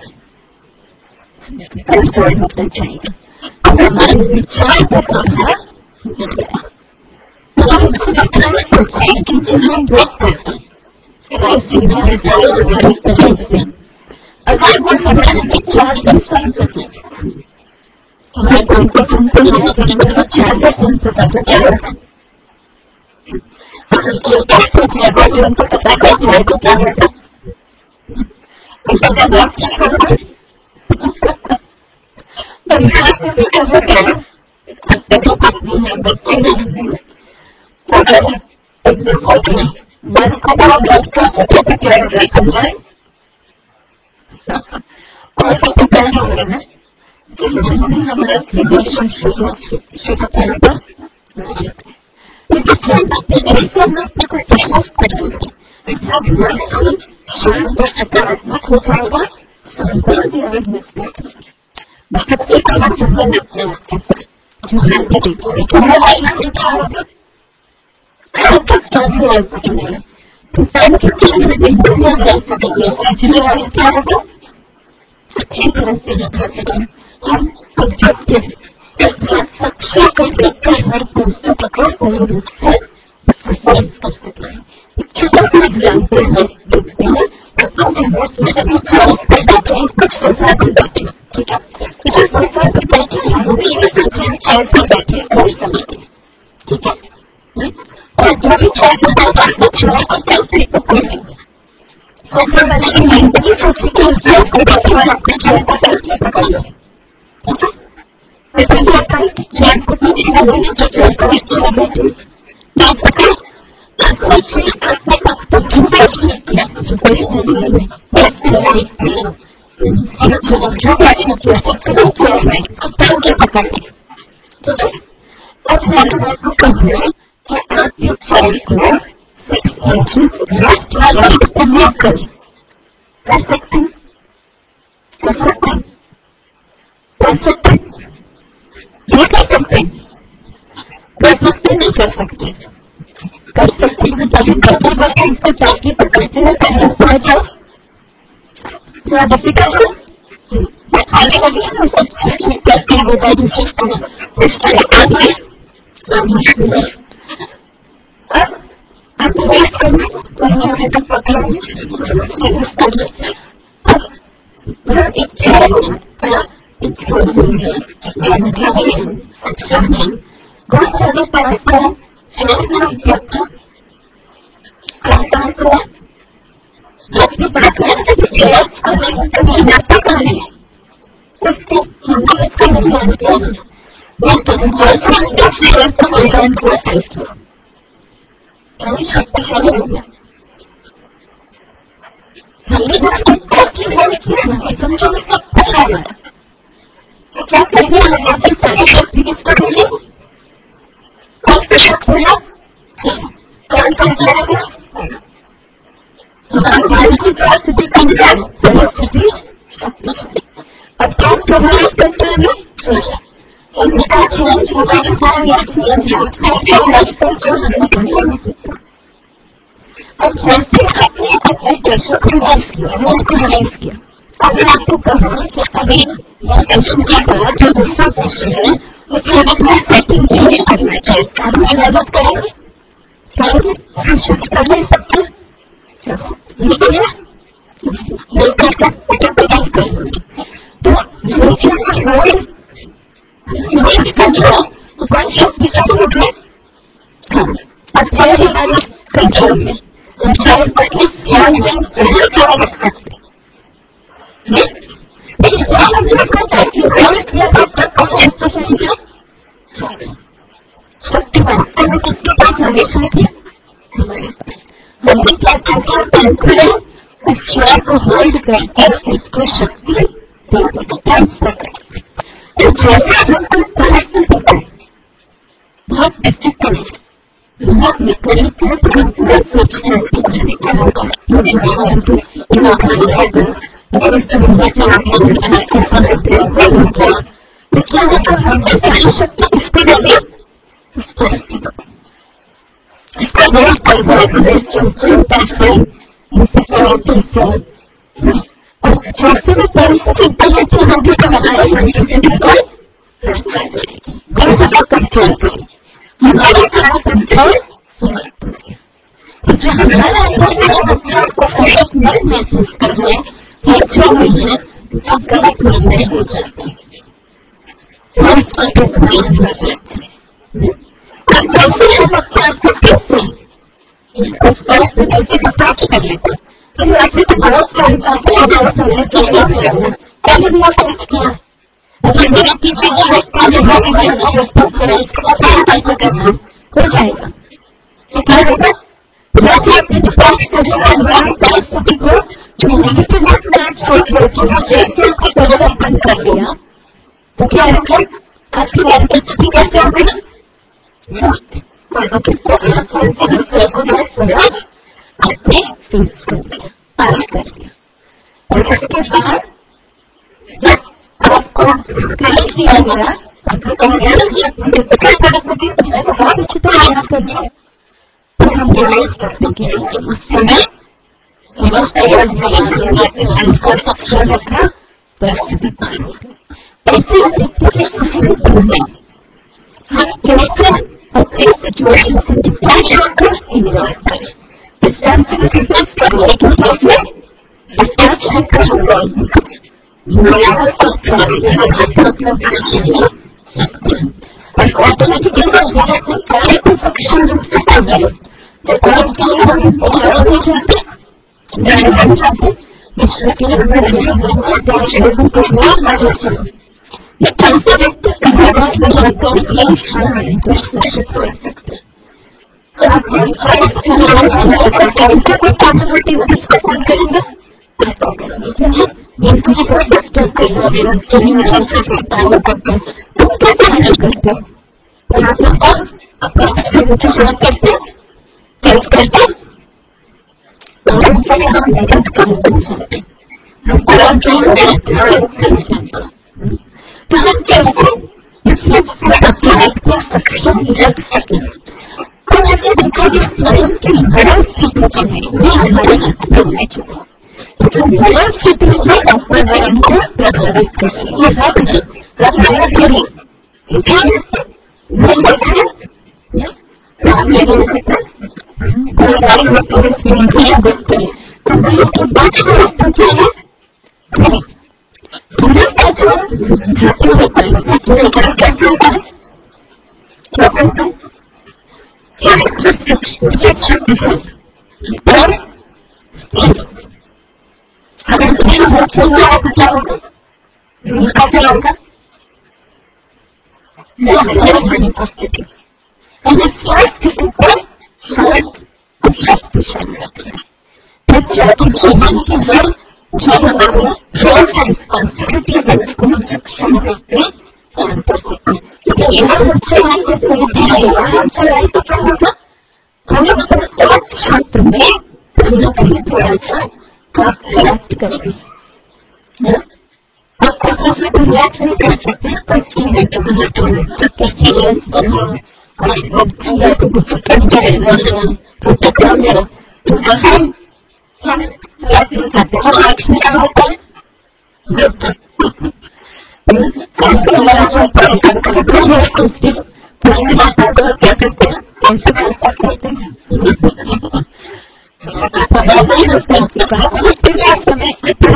कंट्रोल होना चाहिए और हमारे विचार का प्रभाव तो हम कितना सोचें कि जब हम ब्रेक करते हैं अगर वो हमारे विचार भी सुन सके हमारे उनको सुनते हैं तो हमारे विचार भी सुन सका तो क्या होगा अगर कोई बात सोच रहा है जो उनको पता कर जाए तो क्या होगा जब आप ठीक होगा तो यहाँ पे भी ऐसा क्या देखो पत्नी है बच्चे नहीं अगर एकदम होते मन को बहुत गलत कर सकते तो क्या होगा तुम्हारे और तो क्या होगा ना कि हमने हमारा रिलेशनशिप शुरू कर पर तो जिससे ऐसा मत को प्रयास करेंगे ऐसा मन की शांत और सकारात्मक हो जाएगा संपूर्ण और मजबूत बहुत से बड़ा संबंध अपने आप जो हमारे देखिए तुम्हारा यहाँ क्या होगा आपका स्टॉप हो सकते हैं तो टाइम के केंद्र में दुनिया रह सकेंगे जिन्हें आप क्या होगा अच्छी तरह से दिखा सकें हम ऑब्जेक्टिव साक्षी को देखकर हर परिस्थिति को सही रूप से उसको सेंस कर सकें एक छोटा सा एग्जाम्पल है देखते हैं अपने दोस्त में अभी हाउस पर बैठे हैं कुछ सोफा पर बैठे ठीक है जो सोफा पर बैठे हैं वो भी एक सज्जन चेयर पर बैठे कोई समझते ठीक है और जो भी चेयर पर बैठा वो छोड़ा और बैठे तो कोई नहीं सोफा वाले की मेंटली सोचे कि हम चेयर पर बैठे और अपने चेयर पर बैठे पकड़ लें ठीक है वैसे भी आता है कि चेयर को पीछे लगे जो चेयर पर अच्छे बैठे मैं पकड़ आप सोचिए आपने अब तक जो फैसले किया पर्सनली में पर्सनल लाइफ में जो फैसले किया सबसे बेस्ट चेयर में इसको टाइम के पकड़ लें ठीक है अब मैं आपको कहूँगा कि आप ये चेयर को फिक्स करके लेफ्ट या राइट पे मूव करें कर सकते हैं कर सकते हैं कर सकते हैं ये कर सकते हैं कर सकते नहीं कर सकते कर सकते हैं तभी करते वक्त इसको टाइटली पकड़ते हैं कहीं पड़ जाओ थोड़ा डिफिकल्ट है आगे लगे ना सब चीज करते हैं वो बड़ी चीज को इस तरह आगे अब आपको वेट करना तो हमारे तक पकड़ेंगे इस तरह अब एक चेयर है एक सोचूं है एनर्जी है सक्षम है बहुत सारे परंपरा चेयर में व्यक्ति करता हुआ व्यक्ति बात करते हैं चेयर को कभी नाता करने उससे हमने इसका निर्माण किया है लेकिन जैसा इस चेयर को निर्माण हुआ है कभी शक्तिशाली होगा हमने जिसको करके बोल किया है समझो सब कुछ है हमारा तो क्या करेंगे हम अपनी सारी शक्ति किसको देंगे कौन सा शक्ति मिला कौन सा जाएगा हमारी की स्थिति कम जाए परिस्थिति शक्ति अब क्या करना करते हैं इनका चेंज हो जाएगा या चेंज रास्ता जो हमने करना अब जैसे आपने अपने दर्शक को रिलीज किया उनको रिलीज किया अब मैं आपको कहूँ कि अभी सेशन के बाद जो दूसरा सेशन है उसके बाद मैं सेटिंग चेंज करना चाहिए आप मेरी मदद करेंगे करेंगे सेशन कर ले सकते लिखिए लेकर का फोटो टाइप करेंगे तो जो चीज होल्ड होल्ड कर लो वो कौन शक्तिशाली हो गया हाँ अब चेयर हमारे कंट्रोल में हम चेयर पर इस ध्यान में जरूर खड़ा रख सकते लेकिन जब हमने पता है कि होल्ड किया तब तक कौन शक्तिशाली था शक्ति वास्तव में किसके पास हमेशा थी हमने क्या करके कंट्रोल उस चेयर को होल्ड करके उसको शक्ति देने का ट्रांसफर करें तो जैसे हम कोई परिस्थिति पर बहुत डिफिकल्ट बहुत विपरीत है तो हम पूरा सोचते हैं कि मुझे क्या होगा मुझे नहीं होगा क्या होगा मेरे समझ में आगे ऐसा होता है वो होता है तो क्या होगा हम सारी शक्ति किसको देंगे उस परिस्थिति को इसका बहुत परिवर्तन चिंता से मुझसे से और जैसे भी परिस्थिति पलट होगी तो हमारे मन की जिंदगी को हमारा कंट्रोल करें हमारा सारा कंट्रोल क्योंकि हमारा अंदर अपने आप को गलत नहीं महसूस करना है जो नहीं है तो गलत निर्णय हो जाते हैं गलत निर्णय हो जाते हैं अब कैसे हम अपने आप को कैसे उस परिस्थिति से डिटैच कर लेते फिर ऐसे तो बहुत सारी बातें हैं बहुत सारे प्रश्न पहले भी आपको किया अगर मेरा टीचर को लगता है हमारे घर में रिस्पेक्ट करें इसका सारा बातें करना हो जाएगा तो क्या होगा जैसे आपने डिफरेंस कर दिया परिस्थिति को जो नेगेटिव आप सोच रहे थे जैसे आपको परिवर्तन कर दिया तो क्या होगा आपकी परिस्थिति कैसे हो गई आपने फेस कर दिया पास कर दिया और उसके बाद जब आपको क्लियर किया गया आपको कहा गया कि डिफिकल्ट परिस्थिति उसने तो बहुत अच्छी तरह याद कर दिया तो हम रियलाइज करते कि उस समय सक्षम रखा परिस्थिति ऐसे हम कैसे अपने सिचुएशन से डिटैच होकर एंजॉय करें इस टाइम से डिस्कस कर लेकिन कैसे डिटैच होकर एंजॉय करें नया और ऑटोमेटिकली हमारा कोई कार्य को सक्षम रूप से कर रहे तो काम के लिए हम तैयार हो जाते हैं बन जाते विश्व के लिए हमारे लोगों को बहुत मदद चाहिए ये कैसे व्यक्ति कहानी में जाकर एक क्षण में दर्शित कर सकते हैं आप कोई पॉसिबिलिटी डिस्कस करेंगे आपको करेंगे इनको भी बहुत डिस्टर्ब करना सही में से पैदा करते हैं तुम कैसे हैंडल करते हो और आप लोग और अपने एक्सपीरियंस शेयर करते हैं हेल्प करते हैं और उनके लिए हम मदद कर सकते हैं और जो है तो हम कैसे इसमें अपने आप को सक्षम रख सकें और हमने देखा कि स्वयं की बड़ा स्थिति जो है ये हमारे हाथ में होना चाहिए लेकिन बड़ा स्थिति से अपने वयम को प्रभावित कर ये है कुछ हमारा थोड़ी नहीं होता है आपने नहीं सकता और हमारी होती है इसमें भी गुस्से तो उसके बाद का रास्ता क्या है पूरे कैसे खाते होता है पूरे घर कैसे होता है क्या होता है और अगर नहीं बच्चे हुआ है तो क्या होगा उनका क्या होगा स्थिति और इस स्थिति को शांत और शक्तिशाली रखना है ताकि जीवन की हर जो हमारे रोल्स एंड रिस्पॉन्सिबिलिटीज है उसको हम सक्षम रखते काम कर सकते हैं क्योंकि यहाँ हम चलाई तो पूरी यहाँ हम चलाई तो क्या होगा हम अपने एक क्षेत्र में कहीं ना कहीं थोड़ा सा आप रिलैक्स करेंगे आप ऐसे में रिलैक्स नहीं कर सकते पर सीरियस तो सीरियस और को कुछ करते रहेगा प्रोटेक्ट रहेगा तो हम हम रिलैक्स करते हैं रिलैक्स में क्या होता है क्या करते हैं कैसे करते हैं समय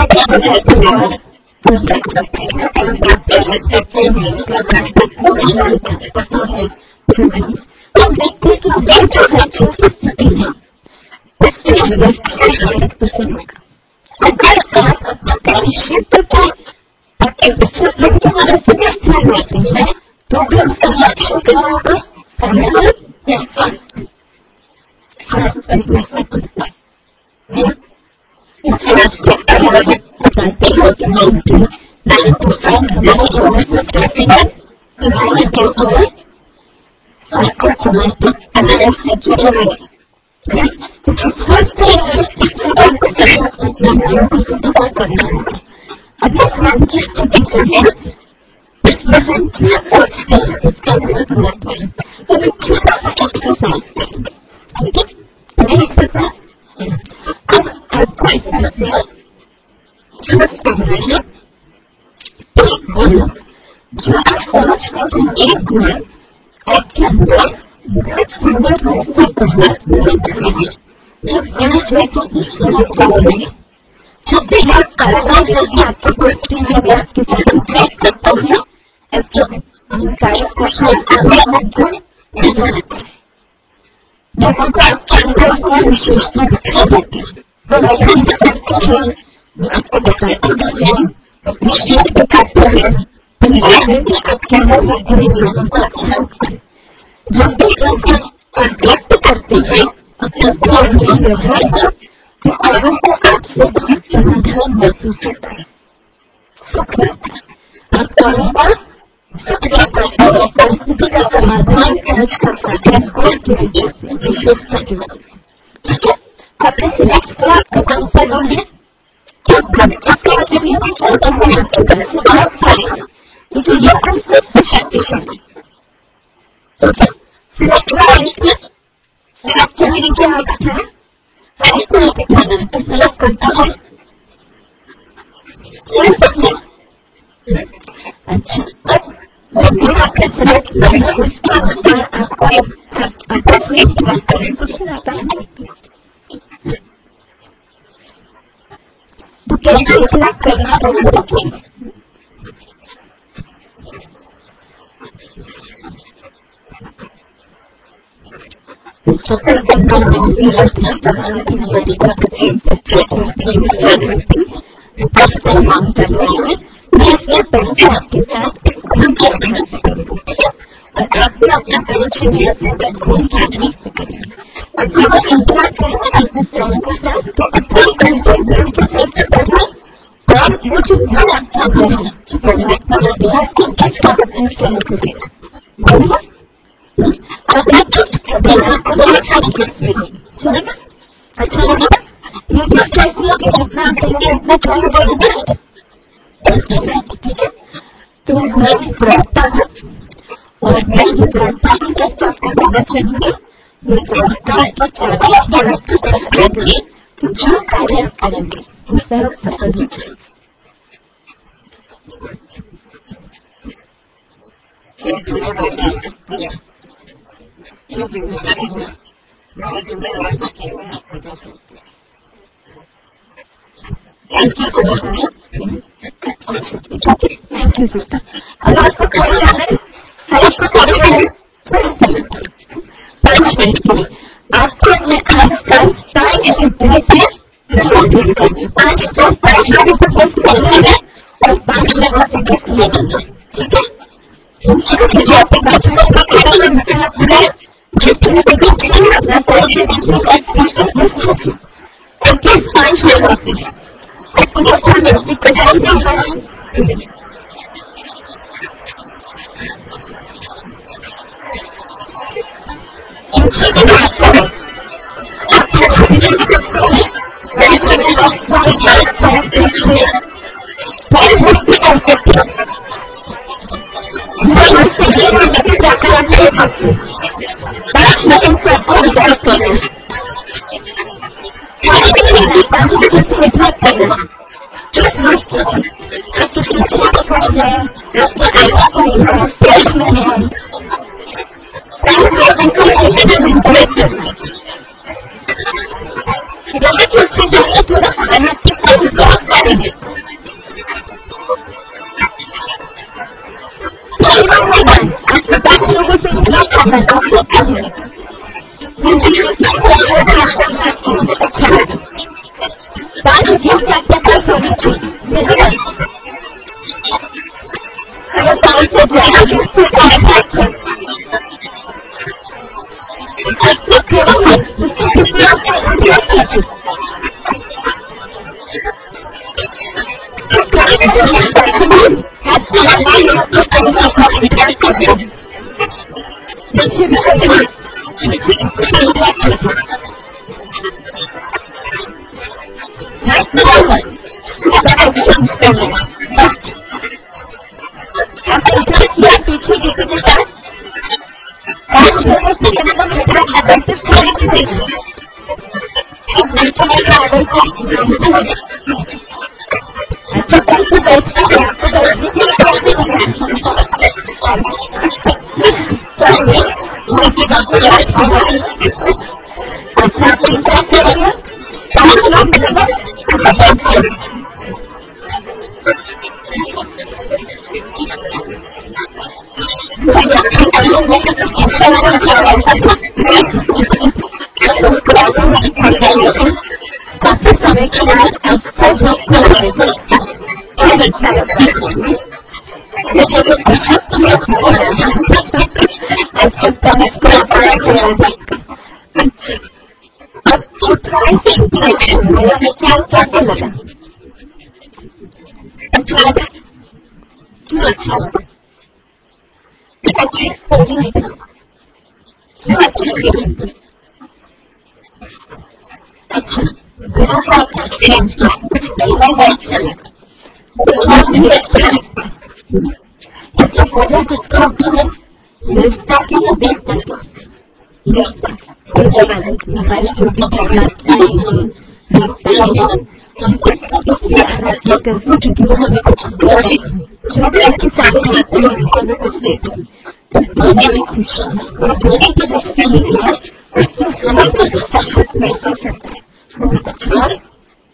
अगर आप अपना कार्यक्षेत्र पर अपने डिसिप्लिन के सदस्य के स्थान रहते हैं तो भी उसका लक्ष्य क्या होगा फाइनेंस या स्वास्थ्य बताते हैं कि नाइन्टी नाइन परसेंट हमारे बोनसेस कैसे हैं हमारे कैसे हैं साइकोसोमैटिक एनालिसिस से जुड़े हुए स्वास्थ्य इस प्रकार को सशक्त बीमारियों को सुधार करना होगा अब इस मन की स्थिति जो है इसमें हम क्या सोचते हैं इसका बहुत महत्व है हमें थोड़ा सा एक्सरसाइज करेंगे ठीक है एक्सरसाइज अब आपको एक्सरसाइज चूज करना है एक गुण जो आप समझते हैं एक गुण आपके अंदर बहुत सुंदर रूप से बहुत है इस गुण है कि ईश्वर को जब भी आप कारोबार करके आपके दोस्ती में भी आपके साथ इंटरेक्ट करते हैं आपके कार्य को गुण नजर आता है लोगों को आपके अंदर से विशेषता दिखाई देती है तो वैसे करते हैं, आपको बताते हैं, अपने शीट दिखाते हैं, कि आपके अंदर वो गुरु लोगों को अच्छा लगता है। जब भी आप व्यक्त करते हैं अपने व्यवहार को, तो औरों को आपसे बहुत समाधान महसूस होता है, सुख मिलता है। आप औरों को सुख देता है, परिस्थिति का समाधान सहज कर पाते हैं गुण की वजह से, विशेषता की वजह से। ठीक है, सबसे सिलेक्ट किया आपका कौन सा गुण है? इसका मतलब ये नहीं कहता है आपके पास से बहुत सारे, लेकिन ये गुण सबसे शक्तिशाली। ठीक है, सिलेक्ट किया, सिलेक्ट करने क्या होता था? हर एक को एक उठाना तो सिलेक्ट करता है। अच्छा, अब जब आपने सिलेक्ट किया उसके अनुसार आपको आपका सिलेक्ट बात करें कुछ आता है तो कैसे सिलेक्ट करना है वो देखिए। मैं अपने परिचय आपके साथ खून के आधार से करूँगी और आप भी अपना परिचय मेरे साथ खून के आधार से करेंगे। और जब आप इंतजार करेंगे अपने स्वयं के साथ तो अपने परिचय गुण के साथ करना और वो जो गुण आपका गुण है जो परमात्मा ने दिया उसको किसका अपने स्वयं को देना। आप आपको बहुत सारी गिफ्ट मिलेगी, अच्छा लगा। ये गिफ्ट ऐसी है कि जितना आप देंगे उतना कम देंगे। ठीक है, तो मैं भी प्रवक्ता हूँ और मैं ये प्रवक्ता की कष्ट आपको देना चाहूंगी। ये प्रवक्ता आपको चाहते हैं आपकी तरफ करेंगे तो जो कार्य आप करेंगे वो सब सफल हो जाएगा। Thank you so much. Thank you sister. अब आपको खड़े रहना है, हर एक को खड़े रहना है पाँच मिनट के लिए। आपको अपने आसपास पाँच मिनट से पाँच मिनट पाँच मिनट को गिफ्ट करना है और पाँच मिनट से गिफ्ट लेना है। ठीक है, जो आपके पाँच मिनट का खड़ा रहना है गिफ्ट में तो गिफ्ट नहीं अपना परिचय गिफ्ट और किस पाँच मिनट से आपको अच्छा व्यक्ति प्रदान करना है। ऐसे इंटरेक्शन मेरा क्या कैसे लगा? अच्छा लगा? क्यों अच्छा लगा? अच्छी फीलिंग क्यों अच्छी फीलिंग? अच्छा गुरु का एक्सपीरियंस किया कुछ पहला भी अच्छा लगा, दिमाग भी अच्छा लगता है, इससे पूजा अच्छा भी है, निष्ठा की है, देखता की निष्ठा कोई जगह नहीं, हमारी जो भी धर्मात्माएं हैं, निष्ठा है, हम इससे आराधना करते हैं क्योंकि वो हमें कुछ दे रहे हैं, जो भी आपके सामने आते हैं उनको हमें कुछ देते हैं, देने में खुश होना और देने की जो फीलिंग है उससे हमें कुछ सशक्त महसूस होता है, बहुत अच्छा है।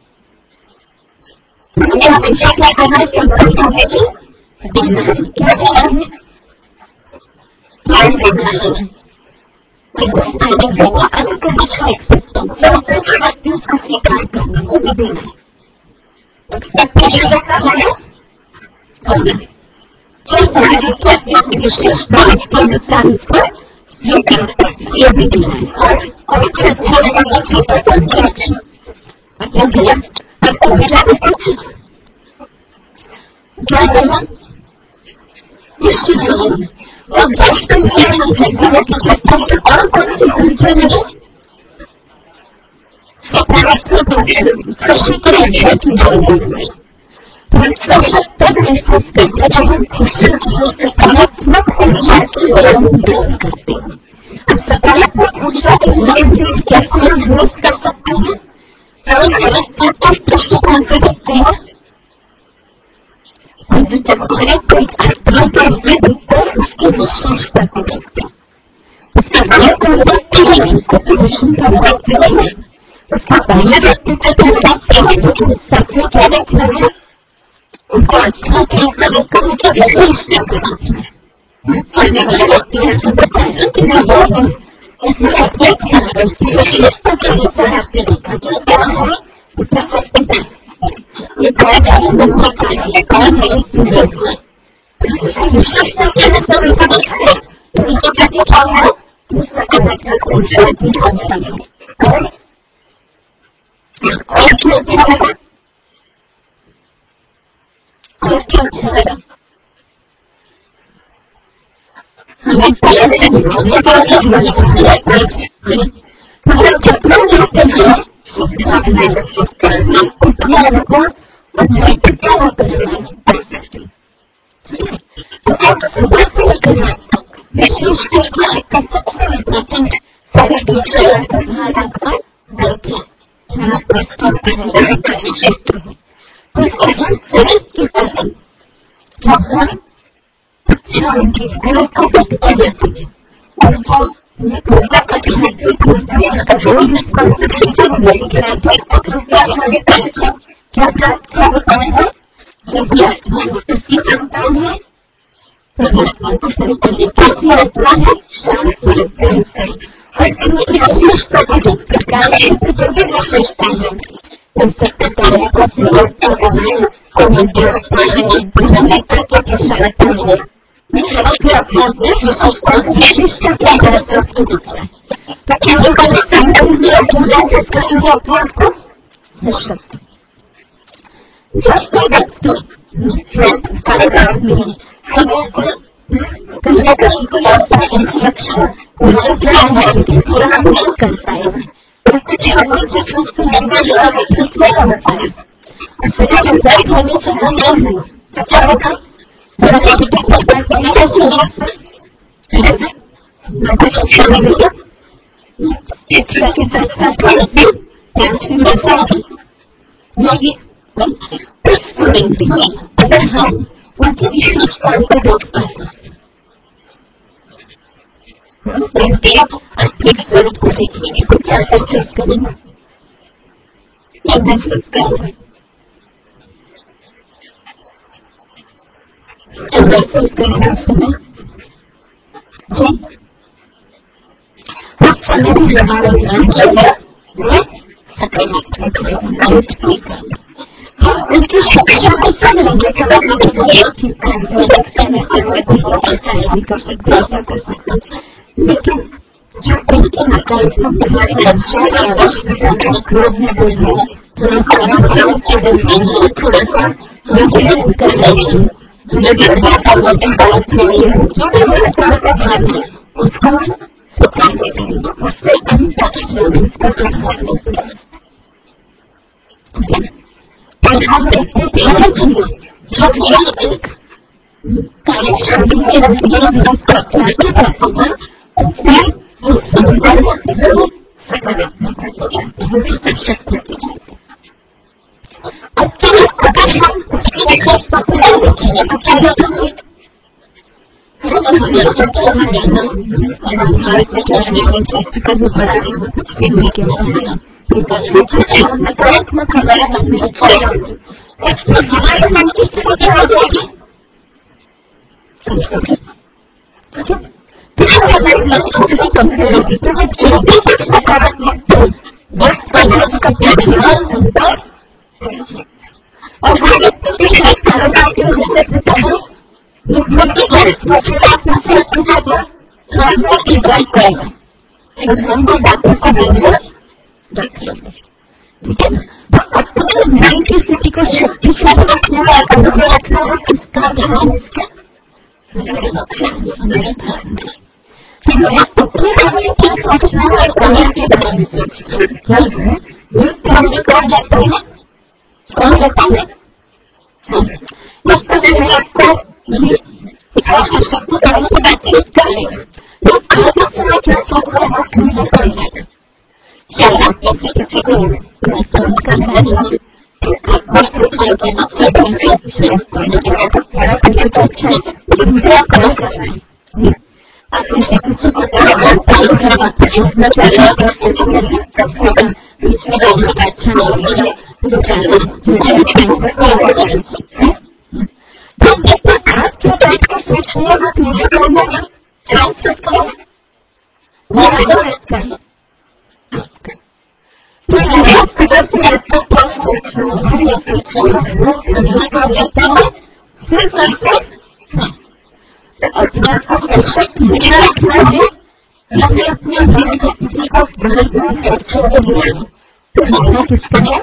मुझे हमेशा क्या करना है, संकल्प हमें भी देना है, क्या देना है? ज्ञान देना है, अंडरस्टैंडिंग देना, अनकंडीशनल एक्सेप्टेंस, जो अपने शक्ति उसको स्वीकार करना, वो भी देना है। एक्सेप्टेशन का है करना, जो सारे की अपनी अपनी विशेषता के अनुसार उसको स्वीकार करना, ये भी देना है। और और कुछ अच्छा लगेगा, छोटा सा इंटरेक्शन अपने दिया, आपको मिला भी कुछ क्या मिला? खुशी मिली, और बचपन से हम कहते कि कहते हैं और कौन सी ऊर्जा मिली? सकारात्मक ऊर्जा मिली, खुशी की ऊर्जा की जरूरत हुई। तो सशक्त तब महसूस करते हैं जब हम खुशी की सकारात्मक ऊर्जा की लेन करते हैं। अब सकारात्मक ऊर्जा की लेन देन कैसे हम रोज कर सकते हैं? किस दृष्टिकोण से देखते हैं? जब हमें कोई आत्मा कैसे दिखता है उसकी विशेषता को देखते हैं, उसका व्यक्तित्व देखते हैं, उसका पोजिशन का व्यक्तित्व है, उसका पहले व्यक्तित्व का देखते हैं, लेकिन सबसे क्या देखना है? उनको अच्छा कहकर देखकर उनकी विशेषता को देखना है। सामने वाले व्यक्ति ने आपको बताया कि मैं वो हूँ, इसमें आपको अच्छा लगा, उसकी विशेषता के अनुसार आपने देखा कि क्या है? उसका सत्यता ये कौन है? बनने का ये कौन है? सुंदर है, उसकी विशेषता के अनुसार उनका देखा है, तो उनके प्रति क्या है? वो सकारात्मक ऊर्जा की भावना है। और और क्यों अच्छा लगा? और क्यों अच्छा लगा? हमें पहले से दिखाने के लिए हमारे तो हम जितना रहते हैं भावना विकसित करना, उतना को व्यक्तित्व करना कर सकते। तो आप सुबह से लेकर विशेष करके आपका सबसे इम्पोर्टेंट सारे डिटेल तुम्हारा का बैठे जहाँ प्रस्तुत करना का क्षेत्र है। तो सही सही की तरह जब हम अच्छा उनके गुणों को देखते रहते हैं और वो पूजा करके नेतृत्व रोल रिस्पॉन्सिबिलिटी लेके आध्यात्मिक रूप में हमारे परिचय क्या प्राप्त होता है? यदि आत्मा किसी संतान है, परमात्मा को संतान कैसी आत्मा है? शांत स्वरूप प्रेम से और उनकी विशेषता को देखकर कार्यक्षेत्र पर भी विशेषता है उनकी सत्यता है, असलियता है, कोई देवता है, ब्रह्मता की विशालता है, हमें अपने अपने विशेषता विशिष्टता क्या करते हैं उसको देखना है। तो क्या होगा? संगम में पूजा करेंगे अपने आपको सशक्त। जब कोई व्यक्ति कारोबार में हमें कहीं ना कहीं कोई ऐसा इंस्ट्रक्शन उन्हें दिया है लेकिन पूरा हम नहीं कर पाएगा, तो कुछ आर्थिक रूप से निर्णय ठीक नहीं हो पाएगा, उसका रिजल्ट हमेशा हम नहीं हुए, तो क्या होगा? थोड़ा नेगेटिव फीडबैक मिलेगा सीरियस है ना? कुछ शिक्षा मिलेगा, शिक्षा के साथ साथ थोड़ी सी टेंशन बढ़ जाएगी। ये उस समय भी अगर हम उनकी विशेषताओं को देख पाते उनके आत्मिक स्वरूप को देखेंगे तो क्या महसूस करेंगे? क्या महसूस करेंगे? क्या महसूस करेंगे उस समय? जी उस समय भी हमारा ध्यान जो है वो सकारात्मक है। हम उनकी शिक्षा को समझ लेंगे कि हम लोग ठीक करते हैं, लगता है ऐसा नहीं कर सकते, ऐसा कर सकते, लेकिन जो उनके नकारात्मक बीमारी लक्षण या अवश्य क्रोध में बोल रहे हैं, थोड़ा सा आराम से बोलिए, थोड़ा सा रेगुलेट कर रहे जो बढ़िया का वजन गलत है, जो भी प्रकार का ध्यान है उसको स्वीकार करेंगे, उससे अनटच उसका प्रभाव नहीं पड़ेगा। और हम देखते ध्यान चाहिए जब ये एक कार्यशैली के लिए उसका अपनाना चाहते हैं उससे वो संदर्भ जो सकारात्मक हो जाते हैं, वो सशक्त होते जाते हैं। अब अगर हम उसकी विशेष पकड़ा देखेंगे तो क्या देखेंगे, कुछ फिल्म के नकारात्मक हमारे मन में हमारे मन की स्थिति क्या हो जाएगी, हमारे मन की स्थिति कमजोर होगी। तो जब भी कुछ नकारात्मक उसका परिणाम होता है और हर व्यक्ति के बातों को बोलना रख लेंगे, ठीक है। तो अपने मन की स्थिति को शक्तिशाली रखना और अनुभव रखना और किसका ध्यान इसका हमारे ध्यान में। तो मैं अपने बारे में क्या सोचना और अन्य के बारे में सोचना क्या है, ये पहले कौन रहता है, कौन रहता है। इस तरह मैं आपको ये शक्ति करने से बातचीत कर रही हूँ, तो आप इस समय क्या सोच रहे हो क्यों नहीं करेंगे। शायद आप जैसे किसी को रिस्पॉन्ड करना है तो आपको सोचना कि आपसे बेनिफिट करने के बाद सारा कुछ तो अच्छा है, लेकिन मुझे आप कॉल करना है। आप जैसे किसी को सोचना चाह रहे हो तो सोचेंगे कब होगा, बीच में रहने का अच्छा नहीं है, तो चलो मुझे इस टाइम पर कॉल करना है। तो जितना आप जो बैठ कर सोच रहे हो वो मुझे करना है, चांसेस करो वो आगे लगता है। तो हमारे सुबह से आपको क्या सोचना है या सोचना वो करना का रहता है सिर्फ और सिर्फ। तो अपने आप को सशक्त नहीं रखना है या फिर अपने मन की स्थिति को बदलने से अच्छा नहीं है, तो रहना किसका है,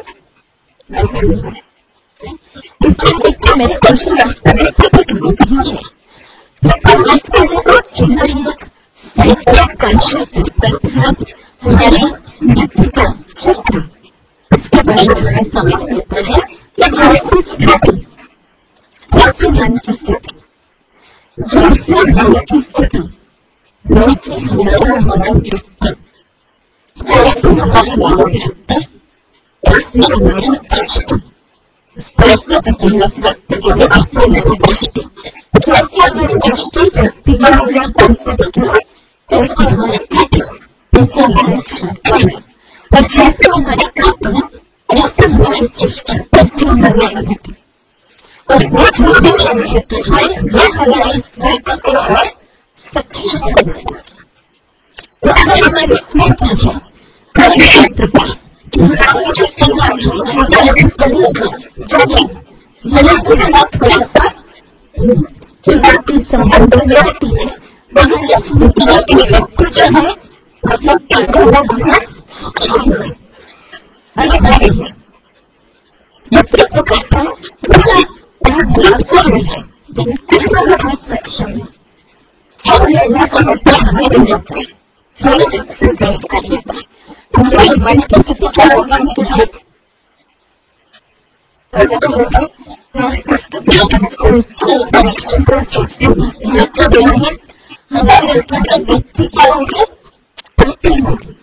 इसलिए इसका मेडिटेशन रास्ता में एक विधि है। तो परमात्मा ने एक सेल्फ कॉन्शियस सिस्टम हमारे स्मृति का चक्र इसके बारे में हमें समझ लेते हैं कि जैसे स्मृति जैसे मन की स्थिति जैसे मन की स्थिति वैसे हमारा मनोवृत्ति, जैसे हमारी मनोवृत्ति ऐसे हमारी दृष्टि, स्पर्श प्रतिलब्ध व्यक्ति के लिए ऐसे हमारी दृष्टि, जैसे हमारी दृष्टि व्यक्तिगत से दिखी है ऐसे हमारी कृति, ऐसे हमारे संकल्प, और जैसे हमारी कृति ऐसे हमारी सृष्टि, ऐसे हमारी अनुभूति, और वो जो भी अनुभूति है वो हमारी स्मृति को और सक्षम बनाता है। तो अगर हमारी स्मृति है कई क्षेत्र पर हमारी जो सीमा है हमारे जो करीब है जो भी जहाँ की हमें थोड़ा सा चुनौती संबंधों में आती है वहाँ ये स्मृतियों के व्यक्ति जो है मतलब एक वो बहुत सक्षम है। अरे नेतृत्व करता है थोड़ा बहुत लालचा नहीं है लेकिन बहुत सक्षम है। हमें भी लगता है थोड़ी से देख कर लेता है हमारे मन की स्थिति क्या होगा कि अगर तो होगा कनेक्शन को सोचते हैं तो देना है हमारे व्यक्ति क्या होगी होगी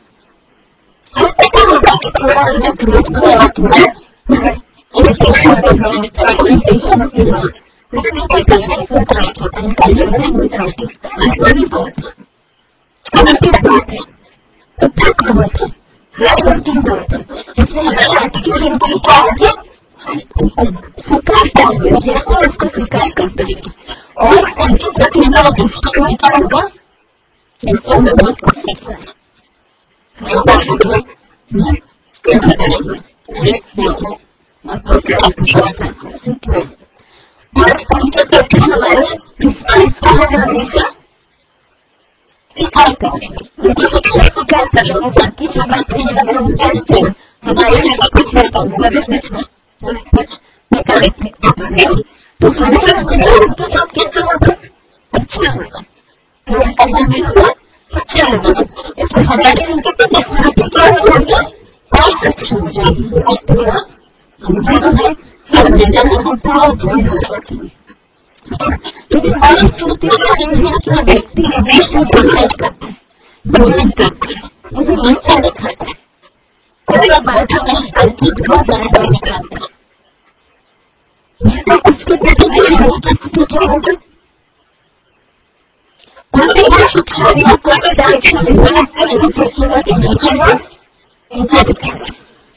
होगा कि थोड़ा अंदर ग्रोथ को रखना इरिटेशन इरिटेशन के लिए लेकिन कोई गलत सोच रहा होता है कल्याण होता है आत्मी बहुत है कनेक्टेड बहुत है उत्तक बहुत है राजवर्किंग बहुत है इसलिए हमारे एटीट्यूड इनके क्या होते स्वीकार कर जैसे उसको स्वीकार करते हैं और उनके प्रति हमारा दृष्टिकोण क्या होगा जैसे हमें बहुत कुछ सीखना है और उनके प्रति हमारे रिस्पॉन्स का हमेशा स्वीकार कर लेंगे, उनकी शिक्षा स्वीकार कर लेंगे। बाकी जो बातें अगर हम जानते हैं हमारे यहाँ कुछ कुछ नकारात्मकता नहीं, तो हमारा जीवन के साथ कैसा होगा? अच्छा होगा, हमें होगा अच्छा होगा। इसमें हमारे उनके प्रति स्मृति क्या हो जाएगी? और सक्षम हो जाएगी। लेकिन हमारी स्मृति क्या व्यक्ति हमेशा डिसाइड करता है, भोजन करता है, मुझे नीचा दिखाता है, कोई बाधा नहीं करती, बहुत ज्यादा निकालता है। उसके प्रति मेरी स्थिति क्या होगी? कोई शिक्षा या कोई डायरेक्शन नीचा दिखाएगा, नीचा दिखाएगा,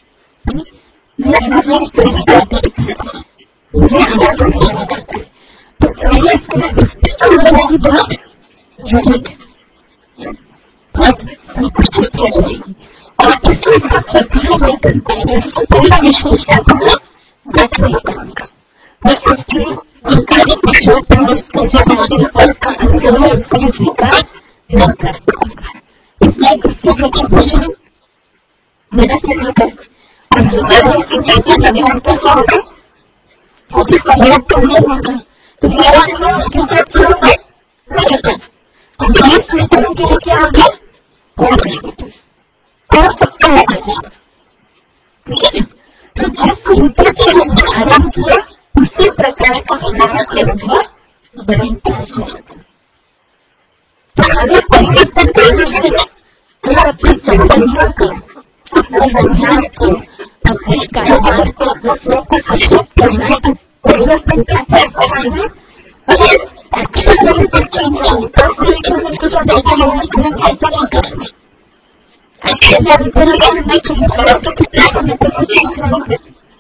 मुझे कोई बातें दिखाता है, मुझे आदत नहीं करता है। तो मेरे इसके लिए बहुत यूनिक, बहुत संकुचित हो जाएगी। और इसके साथ स्वीकार नहीं कर पाएंगे, इसको पहला विशेषता होगा बात नहीं करूंगा। मैं उसके सरकारी प्रश्नों पर उसका जो नागरिक वर्ग का अनुभव है उसको भी स्वीकार नहीं कर पाऊंगा। इसलिए उसके प्रति भोजन मेरा चलना कर और हमारे इसके साथ अभियान कैसा होगा? वो भी सहयोग तो नहीं होगा। तो मेरा अनुभव उसके साथ क्या होगा? नेगेटिव। तो मेरी स्मृतियों के लिए क्या होगा? और नेगेटिव, और पक्का नेगेटिव। ठीक है, तो जिस स्मृति के लिए आराम किया उसी प्रकार का हमारा अनुभव बनता जाएगा। तो हमें परिवर्तन करना है अगर अपने संबंधों को, अपने व्यवहार को, अपने कारोबार को, दूसरों को आश्रित करना है। परिवर्तन कैसे करना है? अगर एक्शन लेवल पर चेंज चाहिए तो स्पिरिचुअल लेवल को देखा है हम ऐसा नहीं करेंगे। एक्शन लेवल पर अगर हमें चेंज करें तो कितना समय तक चेंज होगा?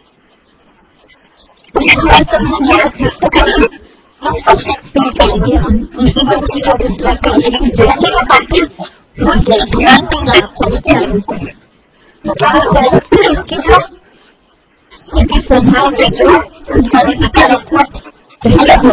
हमारा समय याद रखते करेंगे, हम अशक्ति करेंगे, हम जीवन की अवस्था करेंगे, जैसे वो बातें उनके ध्यान में लाभ विचारों करें। तो क्या होगा? फिर उसकी जो उनके स्वभाव में जो उनका नकारात्मक पहले हो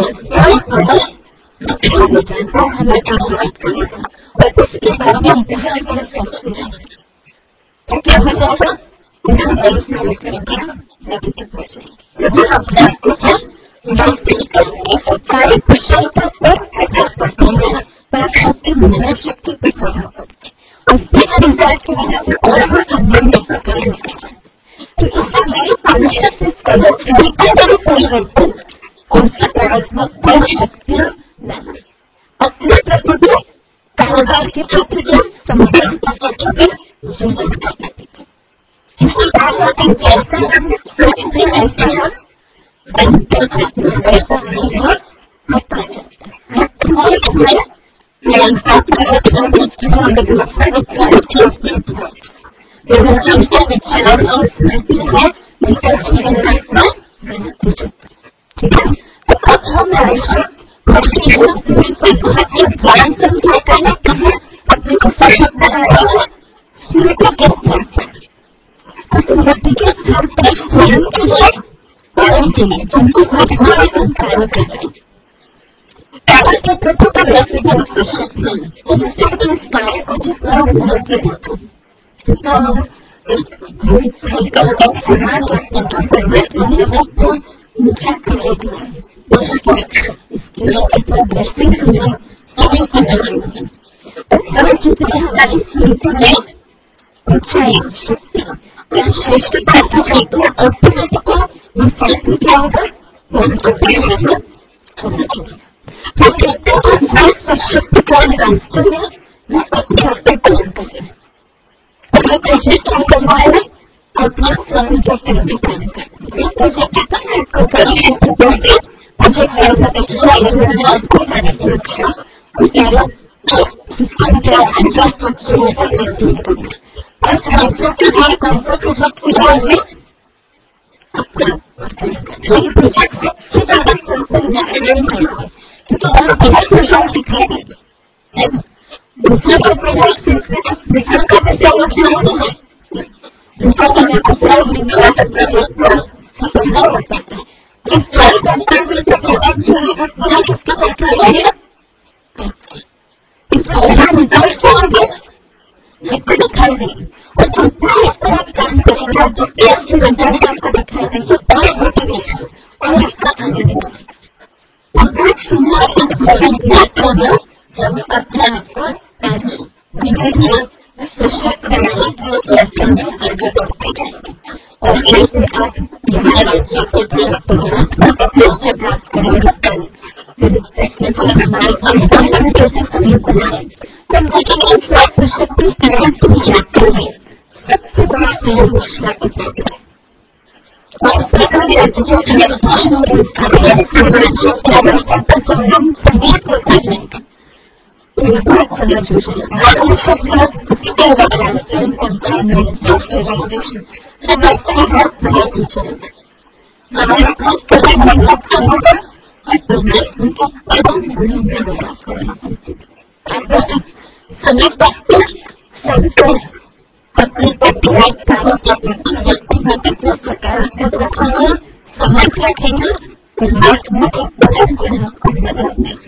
वो हमें प्रभावित करेगा और उसके बाद में बहुत बहुत सोचते रहेंगे। तो क्या हो जाएगा? हमारी स्मृति करेंगे, हम नेगेटिव हो जाएंगे। यदि अपने आप को साथ बातचीत करेंगे, सारी कुशलता पर प्रभाव पड़ते हैं, पर शक्ति मेरा शक्ति पर प्रभाव पड़ते हैं। उसके रिजल्ट की वजह से और वो संबंध करेंगे। तो इससे मेरी कॉन्शियसनेस का परिवर्तन और सकारात्मक शक्ति लाना, अपने प्रति कारोबार के प्रति संबंध के प्रति जीवन का प्रति इसी बात जैसा हम सोचते ऐसा हम बनते जाते हैं, वैसा अनुभव होता जाता है। हमारा व्यवस्था विचार और स्मृति है मिलकर जीवन का बनते जाता है। ठीक है, तो अब हम मेडिटेशन ध्यान से क्या करना है? अपने को सशक्त बनाना, स्मृति के साथ स्मृति के साथ स्वयं के लिए स्वयं के लिए जिनको हमारे संस्कारों कर रहे हैं कार्य के प्रति तो वैसे भी आवश्यक नहीं, जिससे इस कार्य को जितना महत्व देते जितना सही करते समान करते हैं परमात्मा ने हमें तो नीचा करेगी देश की रक्षा, इसके लिए इतना ब्लेसिंग हमें सभी की जरूरत है। तो हर जितनी हमारी स्मृति में ऊंचाई शक्ति या श्रेष्ठता की शक्ति अवतरित की वो शक्ति क्या होगा? उनके परिश्रम होना चाहिए। तो कहते हैं सशक्तिकरण वास्तव में ये अपने आप पे काम कर रहे हैं। अपने प्रोजेक्ट क्या करवा है? अपना स्वयं के कर्म काम करते हैं। प्रोजेक्ट कहता है आपको करिए तो बोलते प्रोजेक्ट ऐसा देखिए आपको सारी सुरक्षा और सारा सिस्टम के अंदर सबसे ऐसा मेंटेन करना और समझो कि हर कौन सा प्रोजेक्ट के बारे में अपना ये प्रोजेक्ट सबसे ज्यादा कंसर्न है क्योंकि यहाँ बहुत प्रकार दिखाई देगी। दूसरे का प्रोजेक्ट दूसरे का सहयोग नहीं है, दूसरे का मैं सहयोग नहीं मिला सकता है सफल नहीं हो पाता है। इस सारी संस्कार का प्रोजेक्ट जो है पूरा किसके साथ रहेगा? इसलिए यहाँ हम आगे बढ़ते जाएंगे। और जैसे आप यहाँ राज्य के द्वारा परमात्मा का परिचय प्राप्त करेंगे कल, फिर इसके द्वारा हमारे संस्थान जैसे समय बनाए, तो हम देखेंगे सशक्तिकरण की यात्रा में सबसे बड़ा सहयोग ऊर्जा की यात्रा है। और इस प्रकार मेडिटेशन के अभ्यास समाजों के अवस्था का संबंध संगीत होता जाएगा। तो ये बहुत सहज हो जाएगा। आज हम सब लोग उसके अभ्यास से कंटेनमेंट सेल्फ रियलाइजेशन से बढ़ते हैं, बहुत सहज हो जाएगा। हमारा हाथ कदम में रखा होगा और परमात्मा के परम गुणों में लगा करना चाहिए। समय पर संतोष अपने व्यक्तिगत कार्यों के प्रति व्यक्तिगत व सकारात्मक रखेंगे, समर्थ रखेंगे, परमात्मा के परम गुणों को बदलने से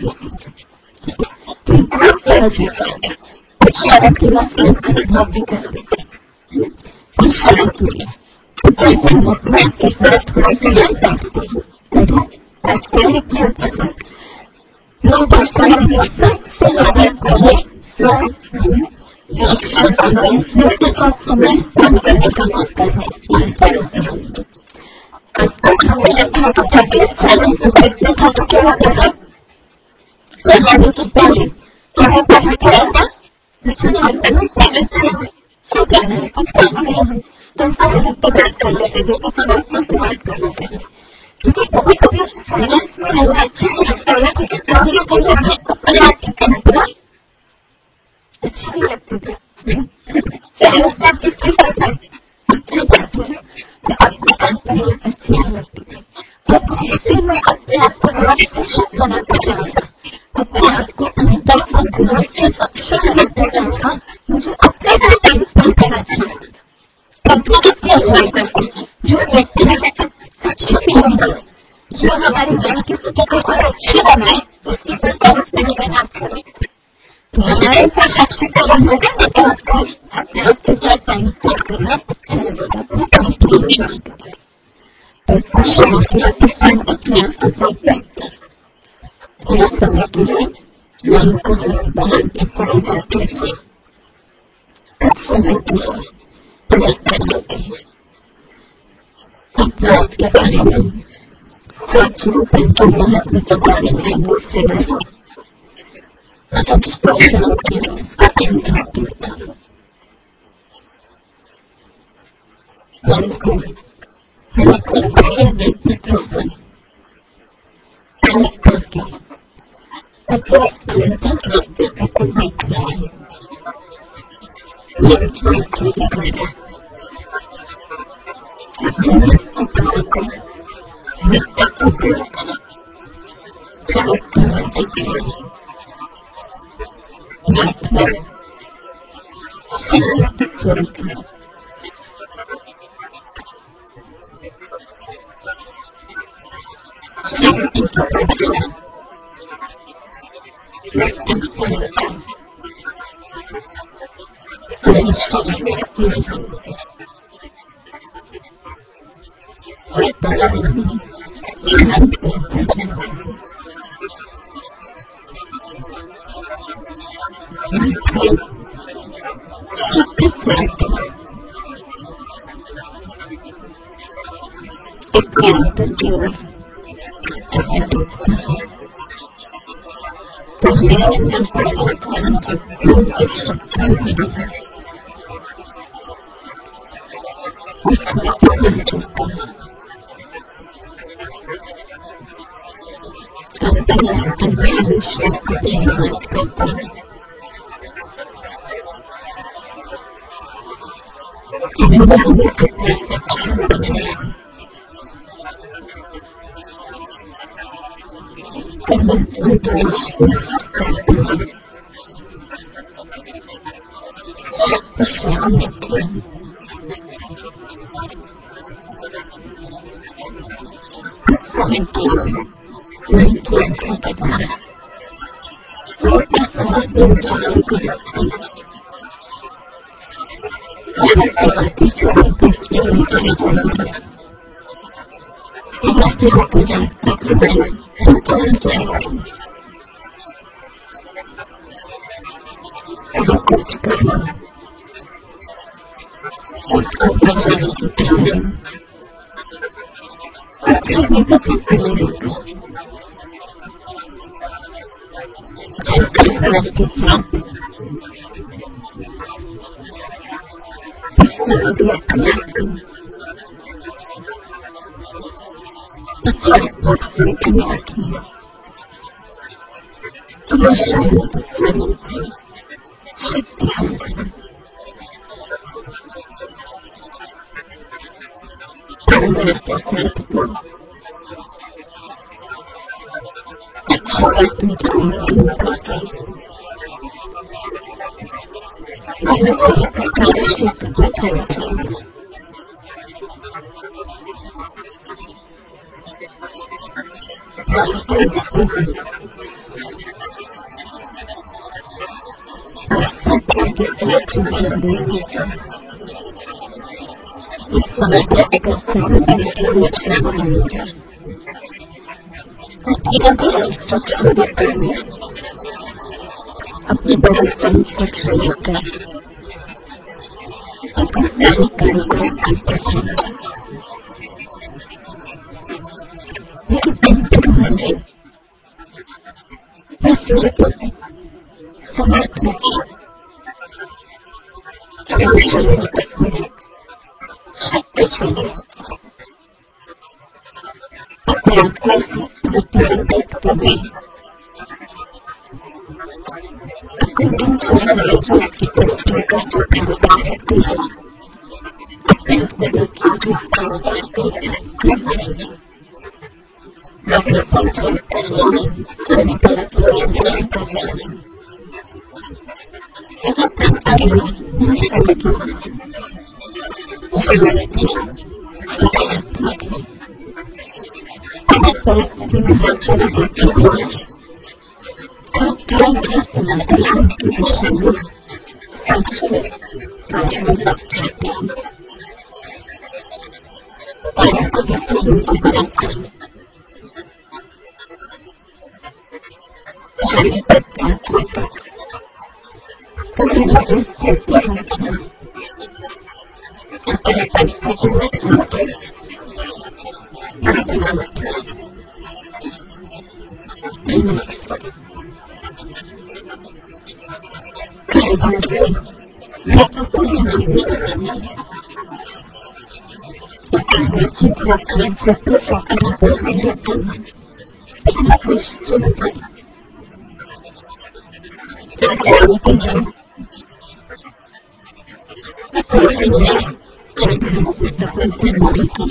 बहुत सहज हो जाएगा। कुछ शब्द के लिए अनुभव भी कर सकते हैं। कुछ शब्द के लिए जैसे मुखमार्ग के साथ थोड़ा सा याद करते हैं, तात्कालिक याद करना लोग सबसे ज्यादा कोई स्वर एक शब्द में स्वर के साथ समय स्पर्श करने का मौका है। इस तरह से अब तक हमने देखा कि जब ये सारे से देखते था तो क्या होता था, लगाने के पहले क्या होता है, क्या होता मुझे लगता है पहले से क्या करना है, कुछ करना नहीं है, तो सारे से बात कर लेते थे, किसी बात से बात कर लेते थे। क्योंकि कभी कभी साइलेंस में रहना अच्छा लगता है, क्योंकि कभी ना कभी हमें अपने आप की कल्पना अच्छी नहीं लगती थी। साइलेंस में किसके साथ है, अपने साथ है, तो अपनी कल्पना अच्छी नहीं लगती थी। अब जैसे मैं अपने आप को गुरु से शुद्ध बनाता जाऊंगा, अपने आप को अंतर से गुरु से सक्षम बनाता जाऊंगा, मुझे अपने साथ टाइम स्पेंड करना चाहिए। कंपनी कितनी एंजॉय करती है, जो व्यक्ति हमें अच्छी फीलिंग करे, जो हमारे मन की स्थिति को और अच्छी बनाए, उसके साथ टाइम स्पेंड करना अच्छा लगता है। तो हमारे साथ अच्छी फीलिंग होगा तो आपको अपने आप के साथ टाइम स्पेंड करना अच्छा लगेगा, अपनी कंपनी एंजॉय करेगा। तो कुछ समय के लिए इस टाइम अपने आप के साथ बैठते हैं, थोड़ा समय के लिए मन को बाहर के साथ बैठे से कुछ समय के लिए प्रयोग कर लेते हैं। अपने आप के बारे में सोचने के महत्व के बारे में मुझसे नहीं, अब स्पष्ट रूप से इसका अनुभव करता हूँ। मन को हम अपने प्रिय व्यक्तित्व से कनेक्ट करके अपने आंतरिक व्यक्तित्व को देखते हैं। मन आंखों के द्वारा व्यक्तित्व को व्यक्तित्व चमत्कार दिखाए। आत्मा शांत स्वरूप है। शांति की परीक्षा व्यक्तित्व होता है। परीक्षा में अपने शांत करता जाओ। अपने अंदर की ओर चाहे डूबता है तो मेरे अंदर परमात्मा की पूर्ण शक्ति मिली है। उसमें पता चलता है अंतर अंतर में हमेशा कुछ बात करता है। जीवन में हमें अपने सक्षम बनाया परमात्मा का विश्वास करते हैं। विश्राम लेते हैं। कुछ समय के लिए मन की आंखों के द्वारा छोटा सा दिनचर्या को देखते हैं। यहाँ से बातें चोरी करते हुए चले जाएंगे। यहाँ से होकर रात तक हमारा संचालन जाएगा। सब कुछ करना इसको बचाने की प्रेरणा अपने विकसित करने लेकर कल्पना के साथ इस समय भी अपने आप को अत्यात्मक स्थिति में रखिए। यह शांति स्वरूप है, शक्ति स्वरूप परमार्थ साथ को अच्छा वस्तु की अंतिम करके अलग प्रकाशित वचन चाहिए। सत्य के साथ जुड़े होकर समर्पण का संबंध के बीच में बनाएंगे। धीरे-धीरे इंस्ट्रक्शन देते हुए अपनी बहुत सी इंस्ट्रक्शन लेकर अपने सारे कारोबार करते जाएंगे। लेकिन अंतिम मन में यह सूरत समर्पण की शक्ति स्वरूप अपने आत्मा से स्मृति देखते हुए अकुंठित चरण की दृष्टि का जो कारोबार रहते हैं अपने अपने लक्ष्य के कारोबार को कर रहे हैं। अपने संचार करने में सभी तरह की योजनाएं कर रहे हैं। यहाँ पर अगला मुश्किल की शांति सकारात्मक है। अगर परिस्थिति में हलचल होती हुई तो तुरंत ही समाधान की दिशा में सबसे कार्य में लग जाते हैं और उनको विस्तार बनाकर शांति प्राप्त होता है। कभी नहीं से शांति अपने परिस्थिति में शांति कारोबार में महत्वपूर्ण निर्णय एकाग्रचित रखकर सत्य सकारात्मक रहते हैं। निश्चित सफलता मिलेगी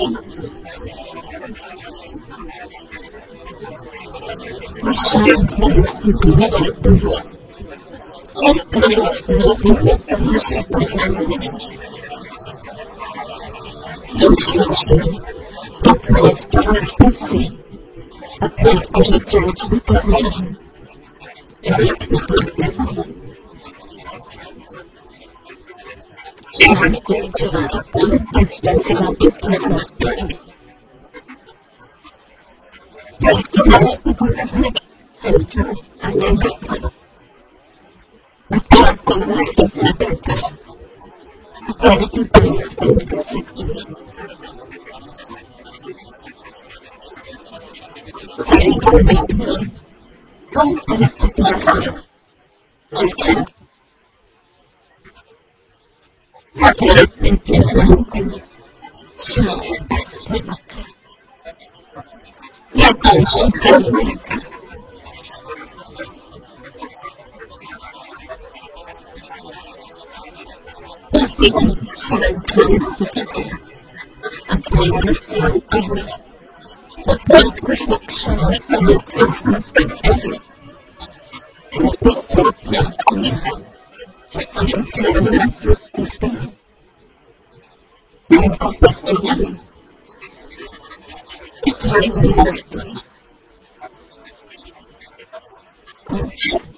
और शांत स्थिति में रहते हुए एक कार्य स्मृति में समस्या बनाना है। एक मिनट के वापस से अपने आप को रिचार्ज भी करना है। शाम को जब आप पूर्ण दृष्टि से वापस लग सकते हैं तो आपकी परिस्थिति हल्की आनंदित है। अपने आप को वापस लाकर क्वालिटी टाइम स्पेंड कर सकते हैं। सारे घर बैठिए कम परिस्थितियां हैं अच्छा अपने अपने प्यारों को शांत रखकर या टेंशन फ्री रखकर इसी शांत स्थिति को अपने अंदर शांति हुई अपने आप को शिक्षा और समझ महसूस करते हैं। अपने से अपने आप को संतुलन महसूस करते हैं। उनको पसीना इस वायु में लगते हैं।